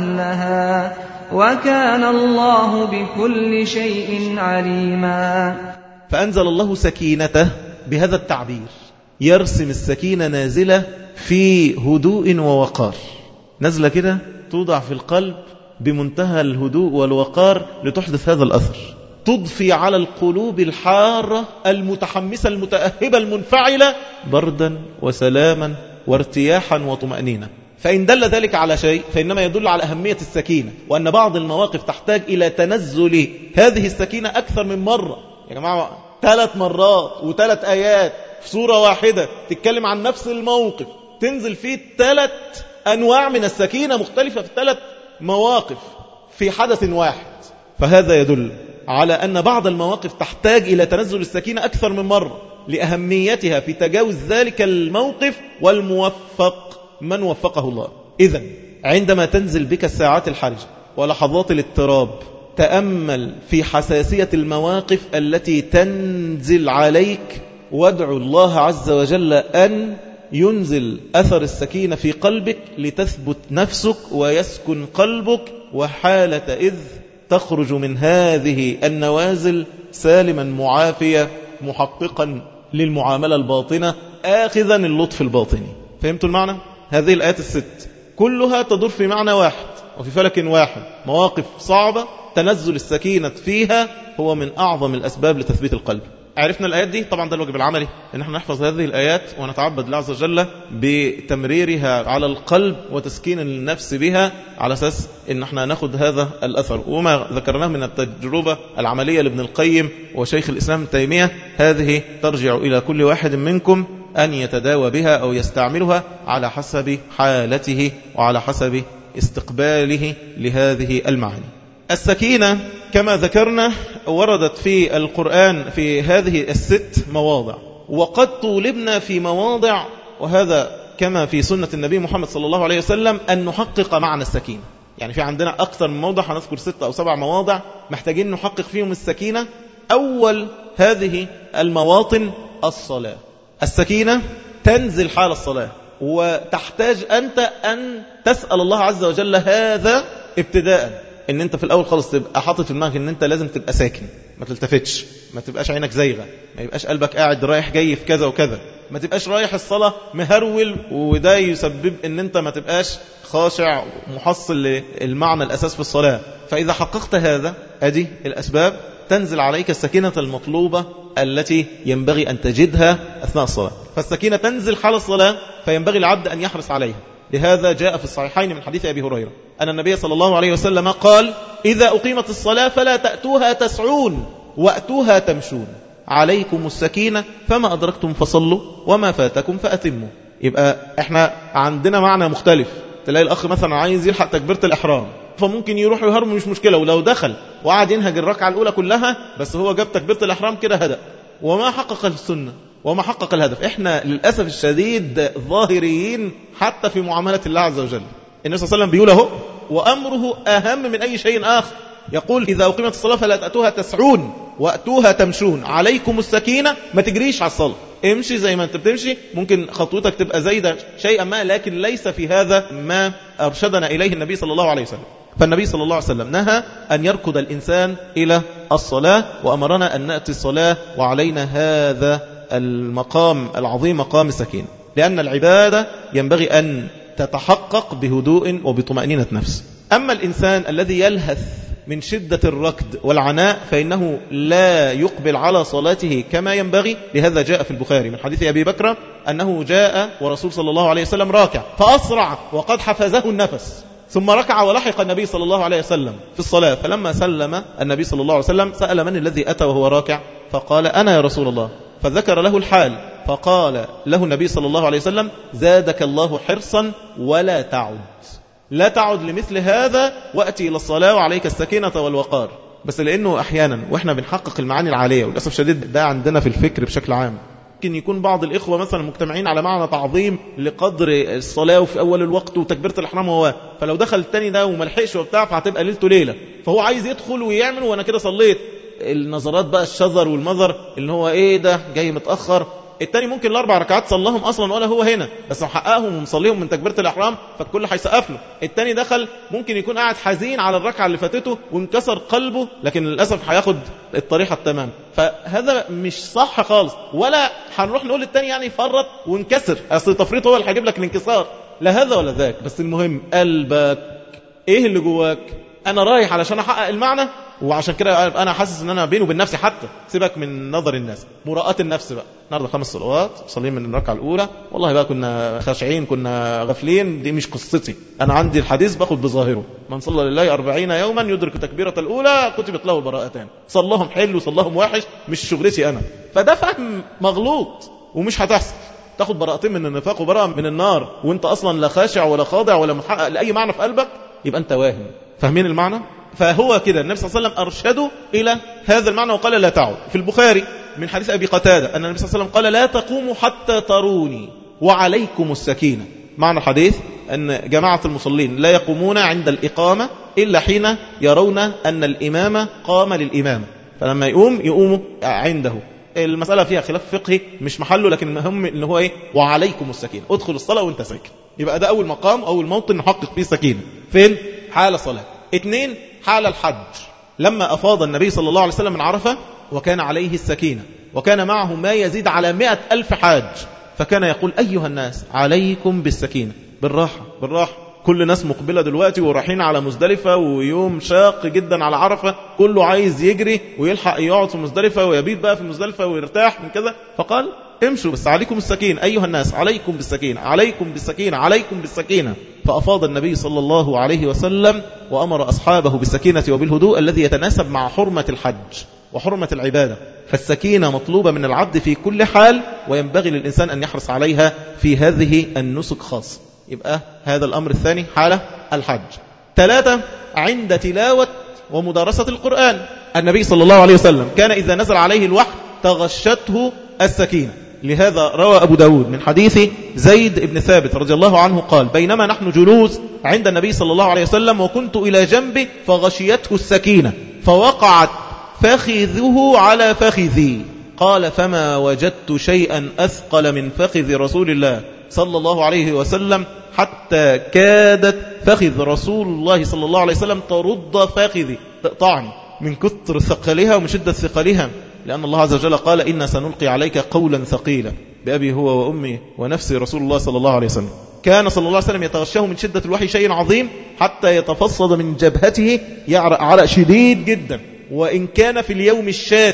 وأهلها وكان الله بكل شيء عليما. فأنزل الله سكينته بهذا التعبير، يرسم السكينة نازلة في هدوء ووقار، نزلة كده توضع في القلب بمنتهى الهدوء والوقار لتحدث هذا الأثر، تضفي على القلوب الحارة المتحمسة المتأهبة المنفعلة بردا وسلاما وارتياحا وطمأنينة. فإن دل ذلك على شيء فإنما يدل على أهمية السكينة، وأن بعض المواقف تحتاج إلى تنزل هذه السكينة أكثر من مرة. يا جماعة ثلاث مرات وثلاث آيات في سورة واحدة تتكلم عن نفس الموقف، تنزل فيه ثلاث أنواع من السكينة مختلفة في ثلاث مواقف في حدث واحد. فهذا يدل على أن بعض المواقف تحتاج إلى تنزل السكينة أكثر من مرة لأهميتها في تجاوز ذلك الموقف، والموفق من وفقه الله. إذن عندما تنزل بك الساعات الحرجة ولحظات الاضطراب، تأمل في حساسية المواقف التي تنزل عليك، وادعو الله عز وجل أن ينزل أثر السكينة في قلبك لتثبت نفسك ويسكن قلبك، وحالة إذ تخرج من هذه النوازل سالما معافية محققا للمعاملة الباطنة آخذا اللطف الباطني. فهمتوا المعنى؟ هذه الآيات الست كلها تدور في معنى واحد وفي فلك واحد، مواقف صعبة تنزل السكينة فيها هو من أعظم الأسباب لتثبيت القلب. عرفنا الآيات دي، طبعا ده الواجب العملي ان احنا نحفظ هذه الآيات ونتعبد الله عز وجل بتمريرها على القلب وتسكين النفس بها، على أساس ان احنا ناخد هذا الأثر. وما ذكرناه من التجربة العملية لابن القيم وشيخ الإسلام ابن تيمية هذه ترجع إلى كل واحد منكم أن يتداوى بها أو يستعملها على حسب حالته وعلى حسب استقباله لهذه المعاني. السكينة كما ذكرنا وردت في القرآن في هذه الست مواضع، وقد طولبنا في مواضع، وهذا كما في سنة النبي محمد صلى الله عليه وسلم أن نحقق معنى السكينة. يعني في عندنا أكثر من موضع، هنذكر ستة أو سبع مواضع محتاجين نحقق فيهم السكينة. أول هذه المواطن الصلاة. السكينة تنزل حال الصلاة، وتحتاج أنت أن تسأل الله عز وجل هذا ابتداءً، ان انت في الاول خالص تبقى حاطط في دماغك ان انت لازم تبقى ساكن، ما تلتفتش، ما تبقاش عينك زايغه، ما يبقاش قلبك قاعد رايح جاي في كذا وكذا، ما تبقاش رايح الصلاه مهرول، وده يسبب ان انت ما تبقاش خاشع محصل للمعنى الاساس في الصلاه. فاذا حققت هذا، ادي الاسباب، تنزل عليك السكينه المطلوبه التي ينبغي أن تجدها أثناء الصلاة. فالسكينة تنزل حال الصلاة، فينبغي العبد أن يحرص عليها. لهذا جاء في الصحيحين من حديث أبي هريرة أن النبي صلى الله عليه وسلم قال: إذا أقيمت الصلاة فلا تأتوها تسعون وأتوها تمشون، عليكم السكينة، فما أدركتم فصلوا وما فاتكم فأتموا. يبقى احنا عندنا معنى مختلف. تلاقي الأخ مثلا عايز يلحق تكبيرة الإحرام، فممكن يروح يهرم مش مشكلة، ولو دخل وقعد ينهج الركعة الأولى كلها بس هو جاب تكبيرة الإحرام كده هدأ وما حقق السنة وما حقق الهدف. احنا للأسف الشديد ظاهريين حتى في معاملة الله عز وجل. النبي صلى الله عليه وسلم بيقول اهو: وأمره أهم من أي شيء آخر. يقول: إذا أقيمت الصلاة فلا تأتوها تسعون وأتوها تمشون، عليكم السكينة. ما تجريش على الصلاة، امشي زي ما انت بتمشي. ممكن خطوتك تبقى زايدة شيئا ما، لكن ليس في هذا ما أرشدنا إليه النبي صلى الله عليه وسلم. فالنبي صلى الله عليه وسلم نهى أن يركض الإنسان إلى الصلاة، وأمرنا أن نأتي الصلاة وعلينا هذا المقام العظيم، مقام السكينة، لأن العبادة ينبغي أن تتحقق بهدوء وبطمأنينة نفس. أما الإنسان الذي يلهث من شدة الركض والعناء فإنه لا يقبل على صلاته كما ينبغي. لهذا جاء في البخاري من حديث أبي بكر أنه جاء ورسول صلى الله عليه وسلم راكع فأسرع وقد حفزه النفس، ثم ركع ولحق النبي صلى الله عليه وسلم في الصلاة. فلما سلم النبي صلى الله عليه وسلم سأل: من الذي أتى وهو راكع؟ فقال: أنا يا رسول الله. فذكر له الحال، فقال له النبي صلى الله عليه وسلم: زادك الله حرصا ولا تعد، لا تعد لمثل هذا، وأتي إلى الصلاة وعليك السكينة والوقار. بس لأنه أحيانا وإحنا بنحقق المعاني العالية، وللأسف شديد ده عندنا في الفكر بشكل عام، ممكن يكون بعض الإخوة مثلا مجتمعين على معنى تعظيم لقدر الصلاة وفي أول الوقت وتكبيرة الإحرام هو، فلو دخل التاني ده وملحقش وبتاع فهتبقى ليلته ليلة، فهو عايز يدخل ويعمل وأنا كده صليت. النظرات بقى الشذر والمظر اللي هو إيه ده جاي متأخر. التاني ممكن الأربع ركعات صلهم أصلا ولا هو هنا، بس محققهم ومصليهم من تكبيرة الإحرام فالكل هيسقف له. التاني دخل ممكن يكون قاعد حزين على الركعة اللي فاتته وانكسر قلبه، لكن للأسف هياخد الطريحة التمام. فهذا مش صح خالص، ولا هنروح نقول للتاني يعني فرط وانكسر، أصل التفريط هو اللي هيجيب لك الانكسار، لا هذا ولا ذاك. بس المهم قلبك إيه اللي جواك. أنا رايح علشان أحقق المعنى، وعشان كده أنا حاسس أن أنا بيني وبين نفسي، حتى سيبك من نظر الناس، مراءة النفس بقى. النهارده خمس صلوات صلين من الركعة الأولى، والله بقى كنا خاشعين كنا غافلين، دي مش قصتي. أنا عندي الحديث باخد بظاهره: من صلى لله أربعين يوما يدرك تكبيرة الأولى كتبت له البراءتان. صلهم حلو صلهم وحش مش شغلتي أنا. فده فهم مغلوط ومش هتحصل. تاخد براءتين من النفاق وبراءة من النار وانت أصلا لا خاشع ولا خاضع ولا محقق لأي معنى في قلبك، يبقى انت واهم. فاهمين المعنى؟ فهو كده النبي صلى الله عليه وسلم أرشده إلى هذا المعنى وقال: لا تعود. في البخاري من حديث أبي قتادة أن النبي صلى الله عليه وسلم قال: لا تقوموا حتى تروني وعليكم السكينة. معنى الحديث أن جماعة المصلين لا يقومون عند الإقامة إلا حين يرون أن الإمام قام للإمام، فلما يقوم يقوموا عنده. المسألة فيها خلاف فقهي مش محله، لكن المهم إن هو إيه؟ وعليكم السكينة، ادخل الصلاة وانت ساكن. يبقى ده أول مقام، أول موطن نحقق فيه السكينة. فين؟ حال صلاة. اثنين، حال الحج. لما أفاض النبي صلى الله عليه وسلم من عرفة وكان عليه السكينة وكان معه ما يزيد على مئة ألف حاج، فكان يقول: أيها الناس عليكم بالسكينة. بالراحة بالراحة، كل الناس مقبلة دلوقتي ورايحين على مزدلفة، ويوم شاق جدا على عرفة، كله عايز يجري ويلحق يقعد في مزدلفة ويبيت بقى في مزدلفة ويرتاح من كذا. فقال: امشوا بس عليكم السكينة، أيها الناس عليكم بالسكينة عليكم بالسكينة عليكم بالسكينة. فأفاض النبي صلى الله عليه وسلم وأمر أصحابه بالسكينة وبالهدوء الذي يتناسب مع حرمة الحج وحرمة العبادة. فالسكينة مطلوبة من العبد في كل حال، وينبغي للإنسان أن يحرص عليها في هذه النسك خاص. يبقى هذا الأمر الثاني حالة الحج. ثلاثة، عند تلاوة ومدارسة القرآن. النبي صلى الله عليه وسلم كان إذا نزل عليه الوحي تغشته السكينة. لهذا روى أبو داود من حديث زيد بن ثابت رضي الله عنه قال: بينما نحن جلوس عند النبي صلى الله عليه وسلم وكنت إلى جنبه فغشيته السكينة فوقعت فخذه على فخذي. قال: فما وجدت شيئا أثقل من فخذ رسول الله صلى الله عليه وسلم حتى كادت فخذ رسول الله صلى الله عليه وسلم ترد فخذي، تقطعني من كثر ثقلها ومن شدة ثقلها، لأن الله عز وجل قال: إنا سنلقي عليك قولا ثقيلا بأبي هو وأمي ونفسي رسول الله صلى الله عليه وسلم. كان صلى الله عليه وسلم يتغشاه من شدة الوحي شيء عظيم حتى يتفصد من جبهته، يعرق عرق شديد جدا، وإن كان في اليوم الشاتي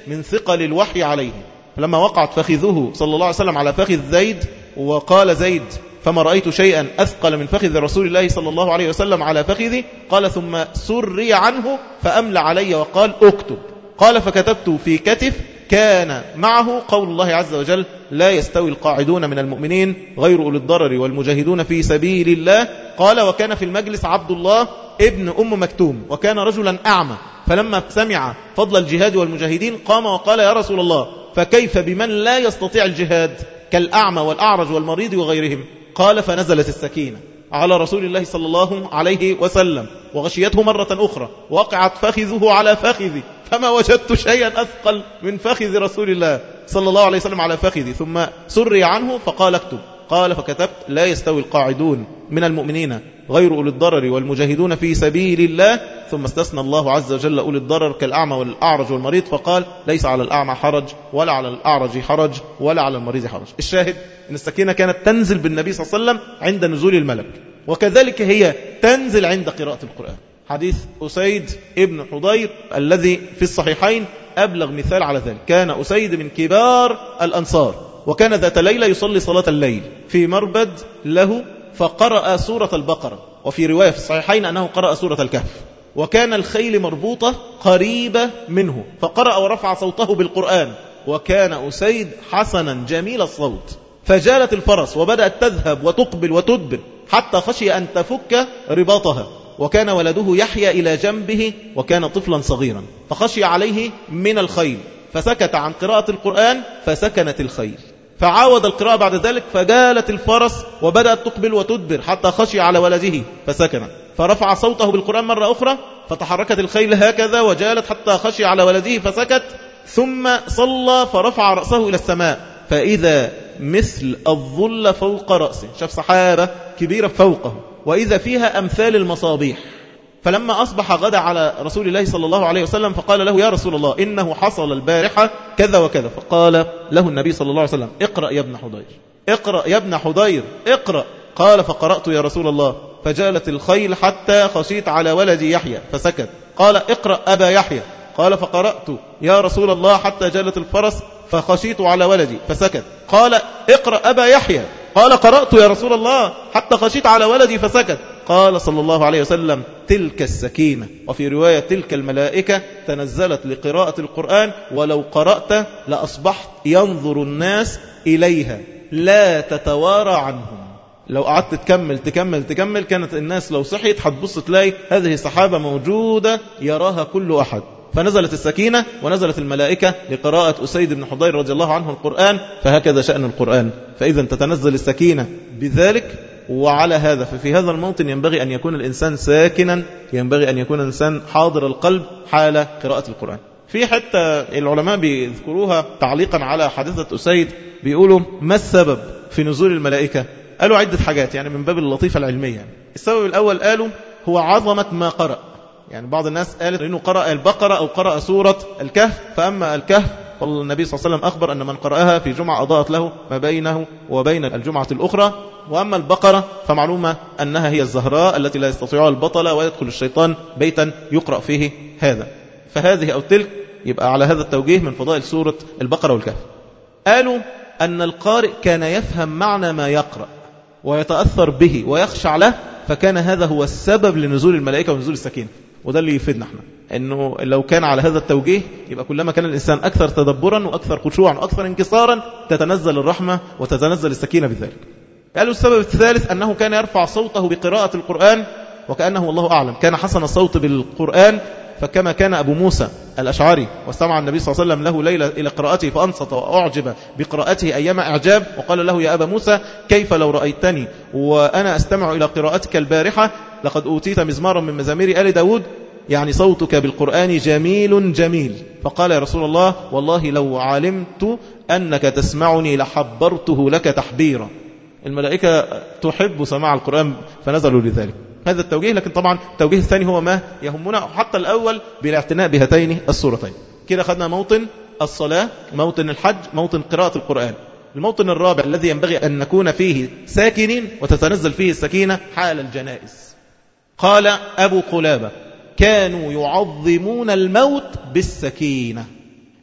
من ثقل الوحي عليه. فلما وقعت فخذه صلى الله عليه وسلم على فخذ زيد، وقال زيد فما رأيت شيئا أثقل من فخذ رسول الله صلى الله عليه وسلم على فخذي، قال ثم سري عنه فأملى علي وقال اكتب. قال فكتبت في كتف كان معه قول الله عز وجل لا يستوي القاعدون من المؤمنين غير أولي الضرر والمجاهدون في سبيل الله. قال وكان في المجلس عبد الله ابن أم مكتوم وكان رجلا أعمى، فلما سمع فضل الجهاد والمجاهدين قام وقال يا رسول الله فكيف بمن لا يستطيع الجهاد كالأعمى والأعرج والمريض وغيرهم؟ قال فنزلت السكينة على رسول الله صلى الله عليه وسلم وغشيته مرة أخرى، وقعت فخذه على فخذي فما وجدت شيئا أثقل من فخذ رسول الله صلى الله عليه وسلم على فخذي، ثم سري عنه فقال اكتب. قال فكتبت لا يستوي القاعدون من المؤمنين غير أولي الضرر والمجاهدون في سبيل الله، ثم استثنى الله عز وجل أولي الضرر كالأعمى والأعرج والمريض، فقال ليس على الأعمى حرج ولا على الأعرج حرج ولا على المريض حرج. الشاهد أن السكينة كانت تنزل بالنبي صلى الله عليه وسلم عند نزول الملك، وكذلك هي تنزل عند قراءة القرآن. حديث أسيد ابن حضير الذي في الصحيحين أبلغ مثال على ذلك. كان أسيد من كبار الأنصار، وكان ذات ليلة يصلي صلاة الليل في مربد له فقرأ سورة البقرة، وفي رواية في الصحيحين أنه قرأ سورة الكهف، وكان الخيل مربوطة قريبة منه فقرأ ورفع صوته بالقرآن، وكان أسيد حسنا جميل الصوت، فجالت الفرس وبدأت تذهب وتقبل وتدبر حتى خشي أن تفك رباطها، وكان ولده يحيى إلى جنبه وكان طفلا صغيرا، فخشي عليه من الخيل فسكت عن قراءة القرآن فسكنت الخيل، فعاود القراءة بعد ذلك فجالت الفرس وبدأت تقبل وتدبر حتى خشي على ولده فسكن، فرفع صوته بالقرآن مرة أخرى فتحركت الخيل هكذا وجالت حتى خشي على ولده فسكت، ثم صلى فرفع رأسه إلى السماء فإذا مثل الظل فوق رأسه، شاف سحابة كبيرة فوقه وإذا فيها أمثال المصابيح. فلما أصبح غدا على رسول الله صلى الله عليه وسلم فقال له يا رسول الله إنه حصل البارحة كذا وكذا، فقال له النبي صلى الله عليه وسلم اقرأ يا ابن حضير، اقرأ يا ابن حضير، اقرأ. قال فقرأت يا رسول الله فجالت الخيل حتى خشيت على ولدي يحيى فسكت. قال اقرأ أبا يحيى. قال فقرأت يا رسول الله حتى جالت الفرس فخشيت على ولدي فسكت. قال اقرأ أبا يحيى. قال قرأت يا رسول الله حتى خشيت على ولدي فسكت. قال صلى الله عليه وسلم تلك السكينة، وفي رواية تلك الملائكة تنزلت لقراءة القرآن، ولو قرأت لأصبحت ينظر الناس إليها لا تتوارى عنهم. لو قعدت تكمل تكمل تكمل كانت الناس لو صحيت هتبص تلاقي هذه السحابة موجودة يراها كل أحد. فنزلت السكينة ونزلت الملائكة لقراءة أسيد بن حضير رضي الله عنه القرآن، فهكذا شأن القرآن. فإذا تتنزل السكينة بذلك. وعلى هذا ففي هذا الموطن ينبغي أن يكون الإنسان ساكنا، ينبغي أن يكون الإنسان حاضر القلب حال قراءة القرآن. في حتى العلماء بيذكروها تعليقا على حادثة أسيد، بيقولوا ما السبب في نزول الملائكة؟ قالوا عدة حاجات يعني من باب اللطيفة العلمية. السبب الأول قالوا هو عظمة ما قرأ، يعني بعض الناس قالت إنه قرأ البقرة أو قرأ سورة الكهف، فأما الكهف فالنبي صلى الله عليه وسلم أخبر أن من قرأها في جمعة أضاءت له ما بينه وبين الجمعة الأخرى، وأما البقرة فمعلومة أنها هي الزهراء التي لا يستطيعها البطلة ويدخل الشيطان بيتا يقرأ فيه هذا، فهذه أو تلك يبقى على هذا التوجيه من فضائل سورة البقرة والكهف. قالوا أن القارئ كان يفهم معنى ما يقرأ ويتأثر به ويخشع له، فكان هذا هو السبب لنزول الملائكة ونزول السكينة. وده اللي يفيدنا احنا، انه لو كان على هذا التوجيه يبقى كلما كان الانسان اكثر تدبرا واكثر خشوعا واكثر انكسارا تتنزل الرحمة وتتنزل السكينة بذلك. قالوا السبب الثالث انه كان يرفع صوته بقراءة القرآن، وكأنه والله اعلم كان حسن الصوت بالقرآن، فكما كان أبو موسى الأشعري واستمع النبي صلى الله عليه وسلم له ليلة إلى قراءته فأنصت وأعجب بقراءته أيام إعجاب، وقال له يا أبا موسى كيف لو رأيتني وأنا أستمع إلى قراءتك البارحة، لقد أوتيت مزمارا من مزامير آل داود، يعني صوتك بالقرآن جميل جميل. فقال يا رسول الله والله لو علمت أنك تسمعني لحبرته لك تحبيرا. الملائكة تحب سماع القرآن فنزلوا لذلك. هذا التوجيه. لكن طبعا التوجيه الثاني هو ما يهمنا، حتى الأول بالاعتناء بهاتين السورتين. كده خدنا موطن الصلاة، موطن الحج، موطن قراءة القرآن. الموطن الرابع الذي ينبغي أن نكون فيه ساكنين وتتنزل فيه السكينة حال الجنائز. قال أبو قلابة كانوا يعظمون الموت بالسكينة.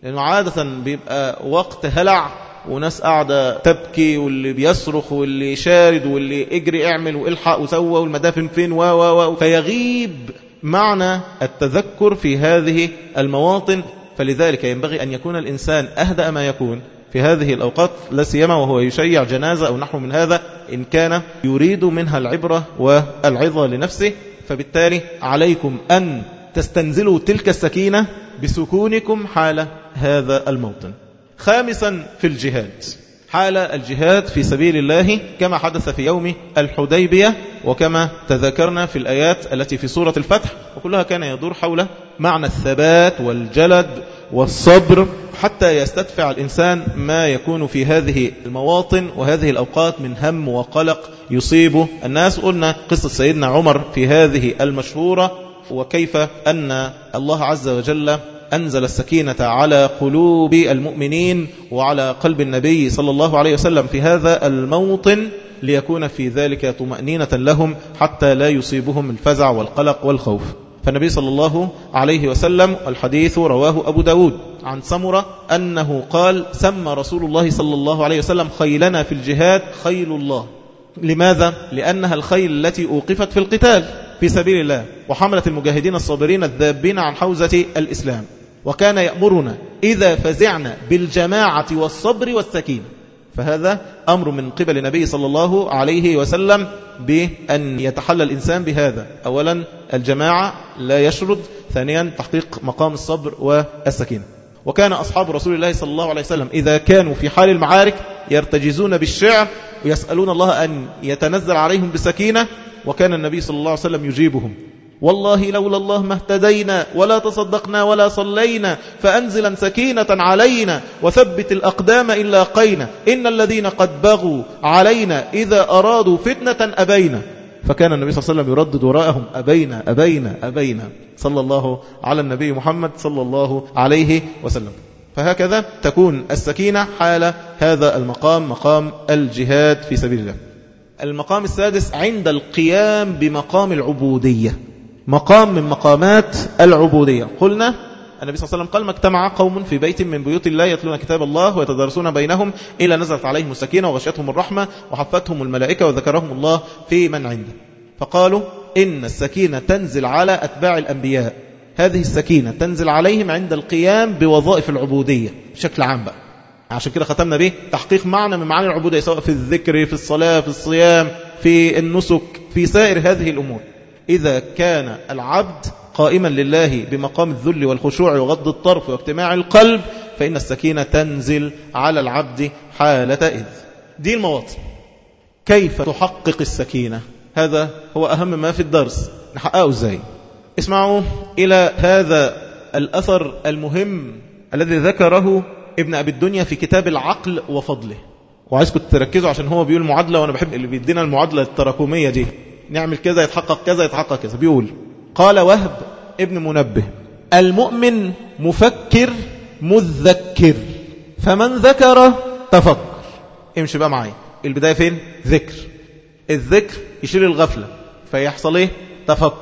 لأنه عادة بيبقى وقت هلع وناس قاعدة تبكي واللي بيصرخ واللي شارد واللي اجري اعمل والحق وسوى والمدافن فين و و و فيغيب معنى التذكر في هذه المواطن. فلذلك ينبغي أن يكون الإنسان أهدأ ما يكون في هذه الأوقات، لا سيما وهو يشيع جنازة أو نحو من هذا، إن كان يريد منها العبرة والعظة لنفسه. فبالتالي عليكم أن تستنزلوا تلك السكينة بسكونكم حال هذا الموطن. خامسا في الجهاد، حال الجهاد في سبيل الله كما حدث في يوم الحديبية، وكما تذكرنا في الآيات التي في سورة الفتح، وكلها كان يدور حول معنى الثبات والجلد والصبر حتى يستدفع الإنسان ما يكون في هذه المواطن وهذه الأوقات من هم وقلق يصيب الناس. قلنا قصة سيدنا عمر في هذه المشهورة، وكيف أن الله عز وجل أنزل السكينة على قلوب المؤمنين وعلى قلب النبي صلى الله عليه وسلم في هذا الموطن ليكون في ذلك طمأنينة لهم حتى لا يصيبهم الفزع والقلق والخوف. فالنبي صلى الله عليه وسلم، الحديث رواه أبو داود عن سمرة أنه قال: سمى رسول الله صلى الله عليه وسلم خيلنا في الجهاد خيل الله. لماذا؟ لأنها الخيل التي أوقفت في القتال في سبيل الله، وحملة المجاهدين الصابرين الذابين عن حوزة الإسلام. وكان يأمرنا إذا فزعنا بالجماعة والصبر والسكينة. فهذا أمر من قبل النبي صلى الله عليه وسلم بأن يتحلى الإنسان بهذا: أولا الجماعة لا يشرد، ثانيا تحقيق مقام الصبر والسكينة. وكان أصحاب رسول الله صلى الله عليه وسلم إذا كانوا في حال المعارك يرتجزون بالشعر ويسألون الله أن يتنزل عليهم بسكينة، وكان النبي صلى الله عليه وسلم يجيبهم: والله لولا الله ما اهتدينا ولا تصدقنا ولا صلينا، فأنزلا سكينة علينا وثبت الأقدام إن لاقينا، إن الذين قد بغوا علينا إذا أرادوا فتنة أبينا. فكان النبي صلى الله عليه وسلم يردد وراءهم: أبينا أبينا أبينا، صلى الله على النبي محمد صلى الله عليه وسلم. فهكذا تكون السكينة حال هذا المقام، مقام الجهاد في سبيل الله. المقام السادس عند القيام بمقام العبودية، مقام من مقامات العبودية. قلنا النبي صلى الله عليه وسلم قال: ما اجتمع قوم في بيت من بيوت الله يتلون كتاب الله ويتدارسون بينهم إلا نزلت عليهم السكينة وغشيتهم الرحمة وحفتهم الملائكة وذكرهم الله في من عنده. فقالوا إن السكينة تنزل على أتباع الأنبياء، هذه السكينة تنزل عليهم عند القيام بوظائف العبودية بشكل عام بقى. عشان كده ختمنا به تحقيق معنى من معاني العبودية، سواء في الذكر، في الصلاة، في الصيام، في النسك، في سائر هذه الأمور. إذا كان العبد قائما لله بمقام الذل والخشوع وغض الطرف واجتماع القلب، فإن السكينة تنزل على العبد حالة إذ. دي المواطن. كيف تحقق السكينة؟ هذا هو أهم ما في الدرس. نحققه إزاي؟ اسمعوا إلى هذا الأثر المهم الذي ذكره ابن أبي الدنيا في كتاب العقل وفضله. وعايزكم تركزوا عشان هو بيقول معادلة، وأنا بحب اللي بيدينا المعادلة التراكمية دي، نعمل كذا يتحقق كذا يتحقق كذا. بيقول: قال وهب ابن منبه: المؤمن مفكر مذكر، فمن ذكر تفكر. امشي بقى معايا، البداية فين؟ ذكر. الذكر يشيل الغفلة فيحصل ايه؟ تفكر.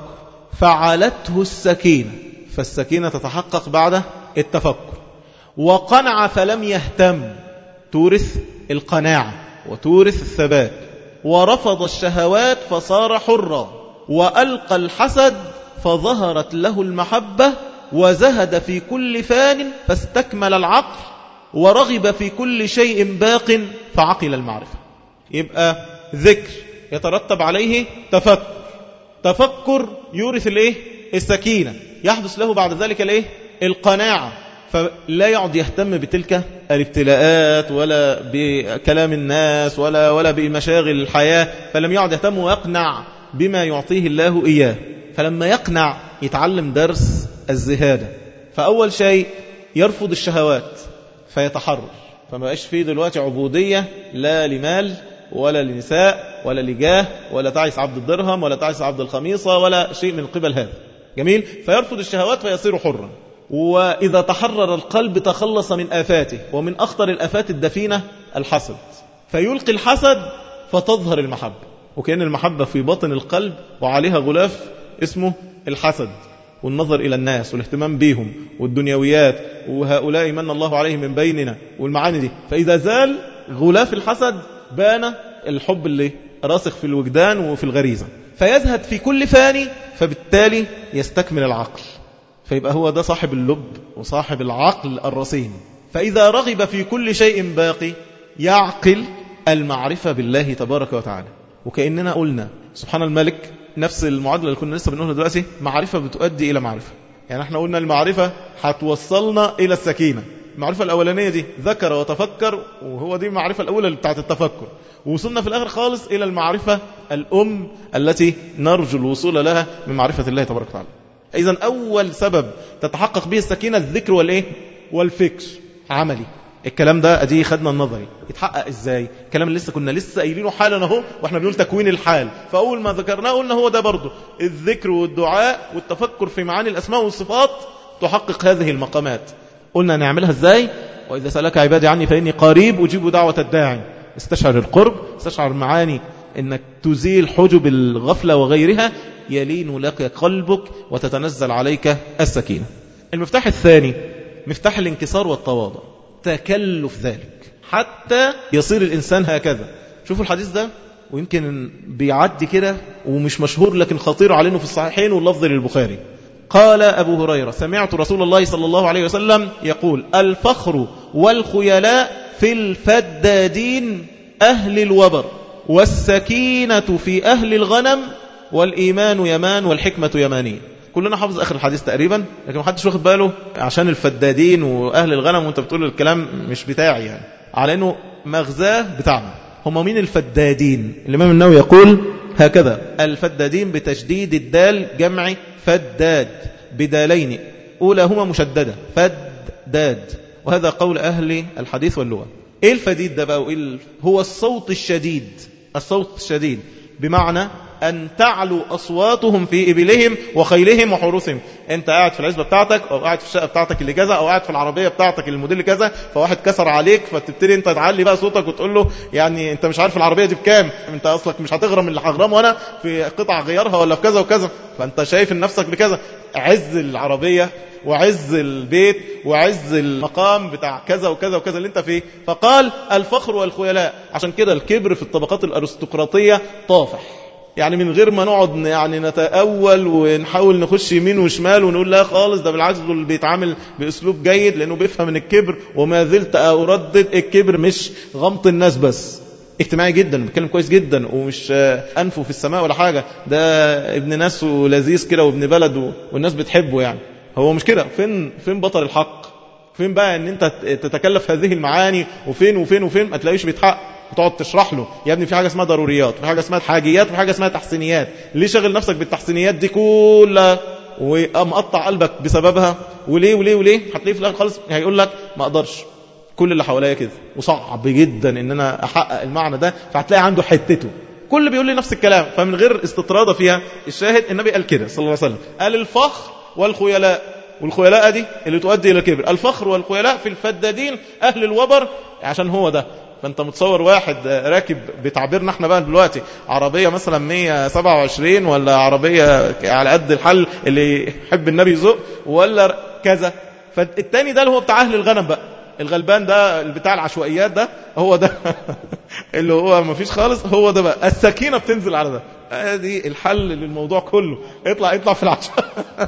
فعلته السكينة، فالسكينة تتحقق بعد التفكر. وقنع فلم يهتم، تورث القناعة وتورث الثبات. ورفض الشهوات فصار حرا. وألقى الحسد فظهرت له المحبة. وزهد في كل فان فاستكمل العقل. ورغب في كل شيء باق فعقل المعرفة. يبقى ذكر يترتب عليه تفكر، تفكر يورث الايه؟ السكينة. يحدث له بعد ذلك الايه؟ القناعة، فلا يعد يهتم بتلك الابتلاءات ولا بكلام الناس ولا ولا بمشاغل الحياة، فلم يعد يهتم ويقنع بما يعطيه الله إياه. فلما يقنع يتعلم درس الزهادة. فأول شيء يرفض الشهوات فيتحرر، فما بقاش فيه دلوقتي عبودية لا لمال ولا لنساء ولا لجاه ولا تعيس عبد الدرهم ولا تعيس عبد الخميصة ولا شيء من قبل هذا. جميل. فيرفض الشهوات فيصير حرا. وإذا تحرر القلب تخلص من آفاته، ومن أخطر الآفات الدفينة الحسد، فيلقي الحسد فتظهر المحبة. وكأن المحبة في باطن القلب وعليها غلاف اسمه الحسد، والنظر إلى الناس والاهتمام بهم والدنيويات وهؤلاء من الله عليهم من بيننا والمعاني دي. فإذا زال غلاف الحسد بان الحب اللي راسخ في الوجدان وفي الغريزة، فيزهد في كل فاني، فبالتالي يستكمل العقل، فيبقى هو ده صاحب اللب وصاحب العقل الرصين. فإذا رغب في كل شيء باقي يعقل المعرفة بالله تبارك وتعالى. وكأننا قلنا سبحان الملك، نفس المعادلة اللي كنا لسه بنقولها دلوقتي، معرفة بتؤدي إلى معرفة. يعني احنا قلنا المعرفة هتوصلنا إلى السكينة. المعرفة الأولانية دي ذكر وتفكر، وهو دي المعرفة الأولى اللي بتاعت التفكر، ووصلنا في الآخر خالص إلى المعرفة الأم التي نرجو الوصول لها من معرفة الله تبارك وتعالى. إذن أول سبب تتحقق به السكينة الذكر والإيه؟ والفكر عملي. الكلام ده أدي خدنا النظري، يتحقق إزاي؟ الكلام اللي لسه كنا لسه قايلينه حالا اهو، وإحنا بنقول تكوين الحال. فأول ما ذكرناه قلنا هو ده برضه الذكر والدعاء والتفكر في معاني الأسماء والصفات تحقق هذه المقامات. قلنا نعملها إزاي؟ وإذا سألك عبادي عني فإني قريب أجيب دعوة الداعي. استشعر القرب، استشعر معاني إنك تزيل حجب الغفلة وغيرها، يلين لك قلبك وتتنزل عليك السكينة. المفتاح الثاني مفتاح الانكسار والتواضع، تكلف ذلك حتى يصير الإنسان هكذا. شوفوا الحديث ده، ويمكن بيعدي كده ومش مشهور لكن خطير علينا في الصحيحين واللفظ للبخاري. قال أبو هريرة: سمعت رسول الله صلى الله عليه وسلم يقول: الفخر والخيلاء في الفدادين أهل الوبر، والسكينة في أهل الغنم، والإيمان يمان والحكمة يمانية. كلنا حافظ آخر الحديث تقريبا، لكن ما حدش واخد باله عشان الفدادين وأهل الغنم وانت بتقول الكلام مش بتاعي، يعني على أنه مغزاه بتاعنا. هم مين الفدادين؟ الإمام النووي يقول هكذا: الفدادين بتشديد الدال، جمع فداد بدالين أولاهما مشددة، فداد. وهذا قول أهل الحديث واللغة. إيه الفديد ده بقى؟ وإيه هو الصوت الشديد؟ الصوت الشديد بمعنى أن تعلو أصواتهم في إبلهم وخيلهم وحروسهم. أنت قاعد في العزبة بتاعتك، أو قاعد في الشقة بتاعتك اللي كذا، أو قاعد في العربية بتاعتك الموديل كذا، فواحد كسر عليك فتبتدي أنت تعلي بقى صوتك وتقول له يعني أنت مش عارف العربية دي بكام، أنت أصلك مش هتغرم اللي هغرمه أنا في قطع غيارها ولا في كذا وكذا، فأنت شايف نفسك بكذا. عز العربية وعز البيت وعز المقام بتاع كذا وكذا وكذا اللي انت فيه. فقال الفخر والخيلاء. عشان كده الكبر في الطبقات الأرستقراطية طافح، يعني من غير ما نقعد يعني نتأول ونحاول نخش يمين وشمال ونقول لا خالص، ده بالعكس دول بيتعامل بأسلوب جيد لأنه بيفهم من الكبر. وما زلت أردد، الكبر مش غمط الناس بس، اجتماعي جدا، بيتكلم كويس جدا ومش أنفه في السماء ولا حاجة، ده ابن ناس ولذيذ كده وابن بلد والناس بتحبه. يعني هو مش كده. فين فين بطل الحق؟ فين بقى ان انت تتكلف هذه المعاني؟ وفين وفين وفين ما تلاقيش بيتحقق. وتقعد تشرح له يا ابني في حاجة اسمها ضروريات، وفي حاجة اسمها حاجيات، وفي حاجة اسمها تحسينيات. ليه شغل نفسك بالتحسينيات دي كلها ومقطع قلبك بسببها؟ وليه وليه وليه؟ هتلاقيه في الاخر خالص هيقول لك ما اقدرش، كل اللي حواليا كده، وصعب جدا ان انا احقق المعنى ده. فهتلاقي عنده حتته، كل بيقول لي نفس الكلام. فمن غير استطرادة فيها، الشاهد النبي قال كده صلى الله عليه وسلم، قال الفخر والخيلاء. والخيلاء دي اللي تؤدي الى الكبر. الفخر والخيلاء في الفدادين اهل الوبر، عشان هو ده. فانت متصور واحد راكب بتعبيرنا احنا بقى دلوقتي عربية مثلا مية وسبعة وعشرين، ولا عربية على قد الحل اللي يحب النبي يزق، ولا كذا. فالتاني ده اللي هو بتاع اهل الغنم بقى، الغلبان ده بتاع العشوائيات ده، هو ده اللي هو ما فيش خالص، هو ده بقى السكينة بتنزل على ده. ادي الحل للموضوع كله، اطلع اطلع في العشاء.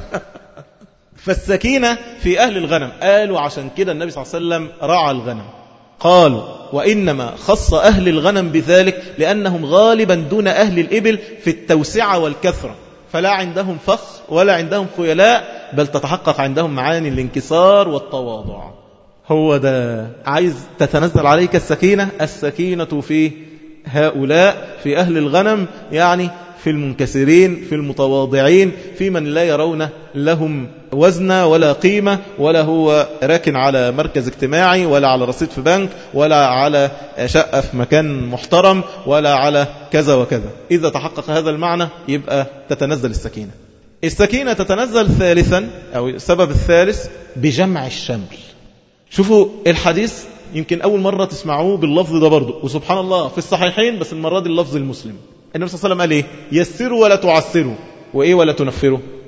فالسكينة في أهل الغنم. قالوا عشان كده النبي صلى الله عليه وسلم رعى الغنم. قالوا وإنما خص أهل الغنم بذلك لأنهم غالبا دون أهل الإبل في التوسعة والكثرة، فلا عندهم فخر ولا عندهم خيلاء، بل تتحقق عندهم معاني الانكسار والتواضع. هو ده عايز تتنزل عليك السكينة. السكينة في هؤلاء، في أهل الغنم، يعني في المنكسرين، في المتواضعين، في من لا يرون لهم وزنة ولا قيمة، ولا هو راكن على مركز اجتماعي، ولا على رصيد في بنك، ولا على شقة في مكان محترم، ولا على كذا وكذا. إذا تحقق هذا المعنى يبقى تتنزل السكينة. السكينة تتنزل ثالثا، أو السبب الثالث، بجمع الشمل. شوفوا الحديث يمكن أول مرة تسمعوه باللفظ ده برضو، وسبحان الله في الصحيحين، بس المرة دي اللفظ المسلم. النبي صلى الله عليه وسلم قال إيه؟ يسروا ولا تعسروا، وإيه ولا تنفروا.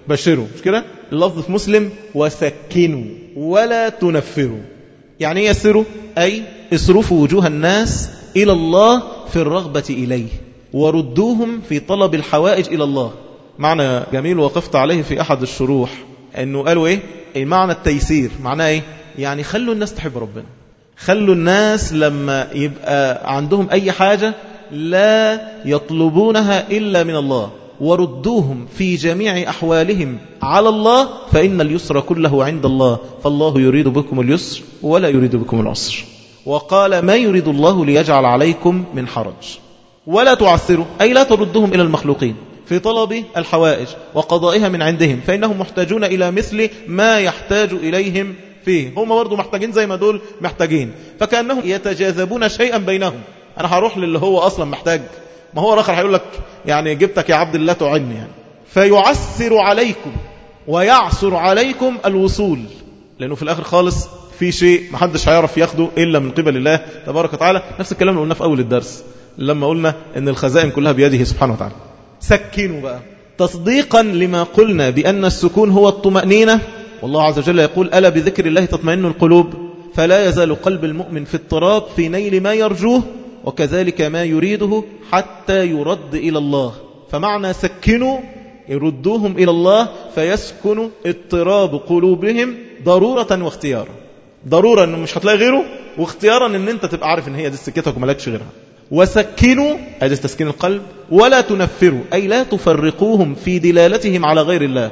بشروا، مش كده؟ اللفظ في مسلم وسكنوا ولا تنفروا. يعني ايه يسروا؟ أي اصرفوا وجوه الناس إلى الله في الرغبة إليه، وردوهم في طلب الحوائج إلى الله. معنى جميل وقفت عليه في أحد الشروح، أنه قالوا إيه؟ أي معنى التيسير، معناه إيه؟ يعني خلوا الناس تحب ربنا، خلوا الناس لما يبقى عندهم أي حاجة لا يطلبونها إلا من الله، وردوهم في جميع أحوالهم على الله، فإن اليسر كله عند الله، فالله يريد بكم اليسر ولا يريد بكم العسر. وقال ما يريد الله ليجعل عليكم من حرج ولا تعسروا، أي لا تردهم إلى المخلوقين في طلب الحوائج وقضائها من عندهم، فإنهم محتاجون إلى مثل ما يحتاج إليهم فيه. هم برضو محتاجين زي ما دول محتاجين، فكأنهم يتجاذبون شيئا بينهم. أنا هروح للي هو أصلا محتاج، ما هو الآخر هيقول لك يعني جبتك يا عبد الله تعني يعني. فيعسر عليكم ويعسر عليكم الوصول، لأنه في الآخر خالص في شيء محدش هيعرف ياخده إلا من قبل الله تبارك وتعالى. نفس الكلام اللي قلنا في أول الدرس لما قلنا إن الخزائن كلها بيده سبحانه وتعالى. سكنوا بقى تصديقا لما قلنا بأن السكون هو الطمأنينة، والله عز وجل يقول ألا بذكر الله تطمئن القلوب، فلا يزال قلب المؤمن في اضطراب في نيل ما يرجوه، وكذلك ما يريده حتى يرد إلى الله. فمعنى سكنوا يردوهم إلى الله فيسكن اضطراب قلوبهم ضرورة واختيارا. ضرورة أنه مش هتلاقي غيره، واختيارا أن أنت تبقى عارف أن هي دي سكتك وملكش غيرها. وسكنوا أي تسكين القلب، ولا تنفروا أي لا تفرقوهم في دلالتهم على غير الله،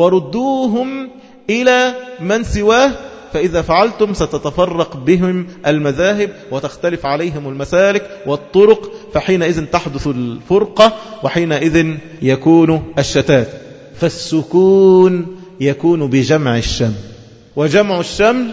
وردوهم إلى من سواه، فإذا فعلتم ستتفرق بهم المذاهب وتختلف عليهم المسالك والطرق، فحينئذ تحدث الفرقة وحينئذ يكون الشتات. فالسكون يكون بجمع الشمل، وجمع الشمل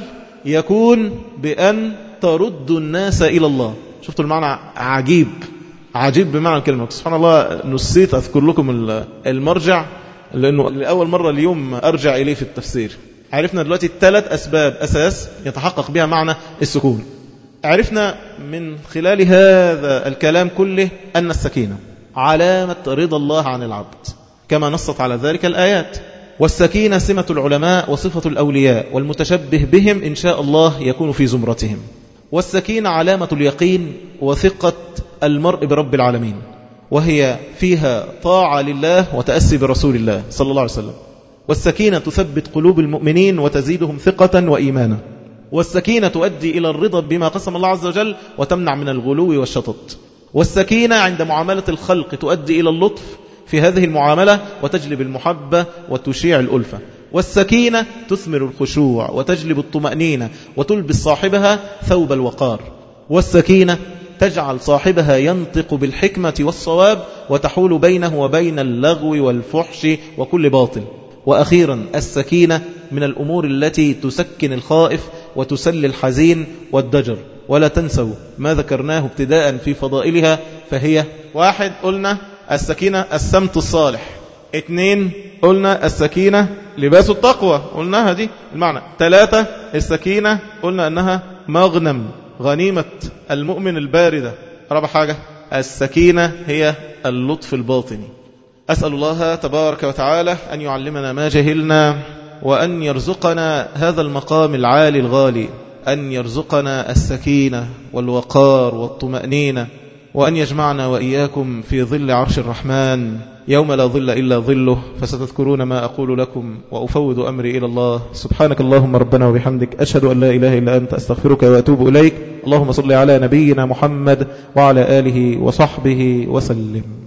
يكون بأن ترد الناس إلى الله. شفتوا المعنى عجيب، عجيب بمعنى الكلمة. سبحان الله نسيت أذكر لكم المرجع، لأنه لأول مرة اليوم أرجع إليه في التفسير. عرفنا دلوقتي الثلاث أسباب أساس يتحقق بها معنى السكون. عرفنا من خلال هذا الكلام كله أن السكينة علامة رضا الله عن العبد كما نصت على ذلك الآيات. والسكينة سمة العلماء وصفة الأولياء، والمتشبه بهم إن شاء الله يكون في زمرتهم. والسكينة علامة اليقين وثقة المرء برب العالمين، وهي فيها طاعة لله وتأسي برسول الله صلى الله عليه وسلم. والسكينة تثبت قلوب المؤمنين وتزيدهم ثقة وإيمانا. والسكينة تؤدي إلى الرضا بما قسم الله عز وجل وتمنع من الغلو والشطط. والسكينة عند معاملة الخلق تؤدي إلى اللطف في هذه المعاملة وتجلب المحبة وتشيع الألفة. والسكينة تثمر الخشوع وتجلب الطمأنينة وتلبس صاحبها ثوب الوقار. والسكينة تجعل صاحبها ينطق بالحكمة والصواب وتحول بينه وبين اللغو والفحش وكل باطل. وأخيرا السكينة من الأمور التي تسكن الخائف وتسلي الحزين والضجر. ولا تنسوا ما ذكرناه ابتداء في فضائلها، فهي واحد قلنا السكينة السمت الصالح، اثنين قلنا السكينة لباس التقوى، قلناها دي المعنى. ثلاثة السكينة قلنا أنها مغنم غنيمة المؤمن الباردة. رابع حاجة السكينة هي اللطف الباطني. أسأل الله تبارك وتعالى أن يعلمنا ما جهلنا، وأن يرزقنا هذا المقام العالي الغالي، أن يرزقنا السكينة والوقار والطمأنينة، وأن يجمعنا وإياكم في ظل عرش الرحمن يوم لا ظل إلا ظله. فستذكرون ما أقول لكم وأفوض أمري إلى الله. سبحانك اللهم ربنا وبحمدك، أشهد أن لا إله إلا أنت، أستغفرك وأتوب إليك. اللهم صل على نبينا محمد وعلى آله وصحبه وسلم.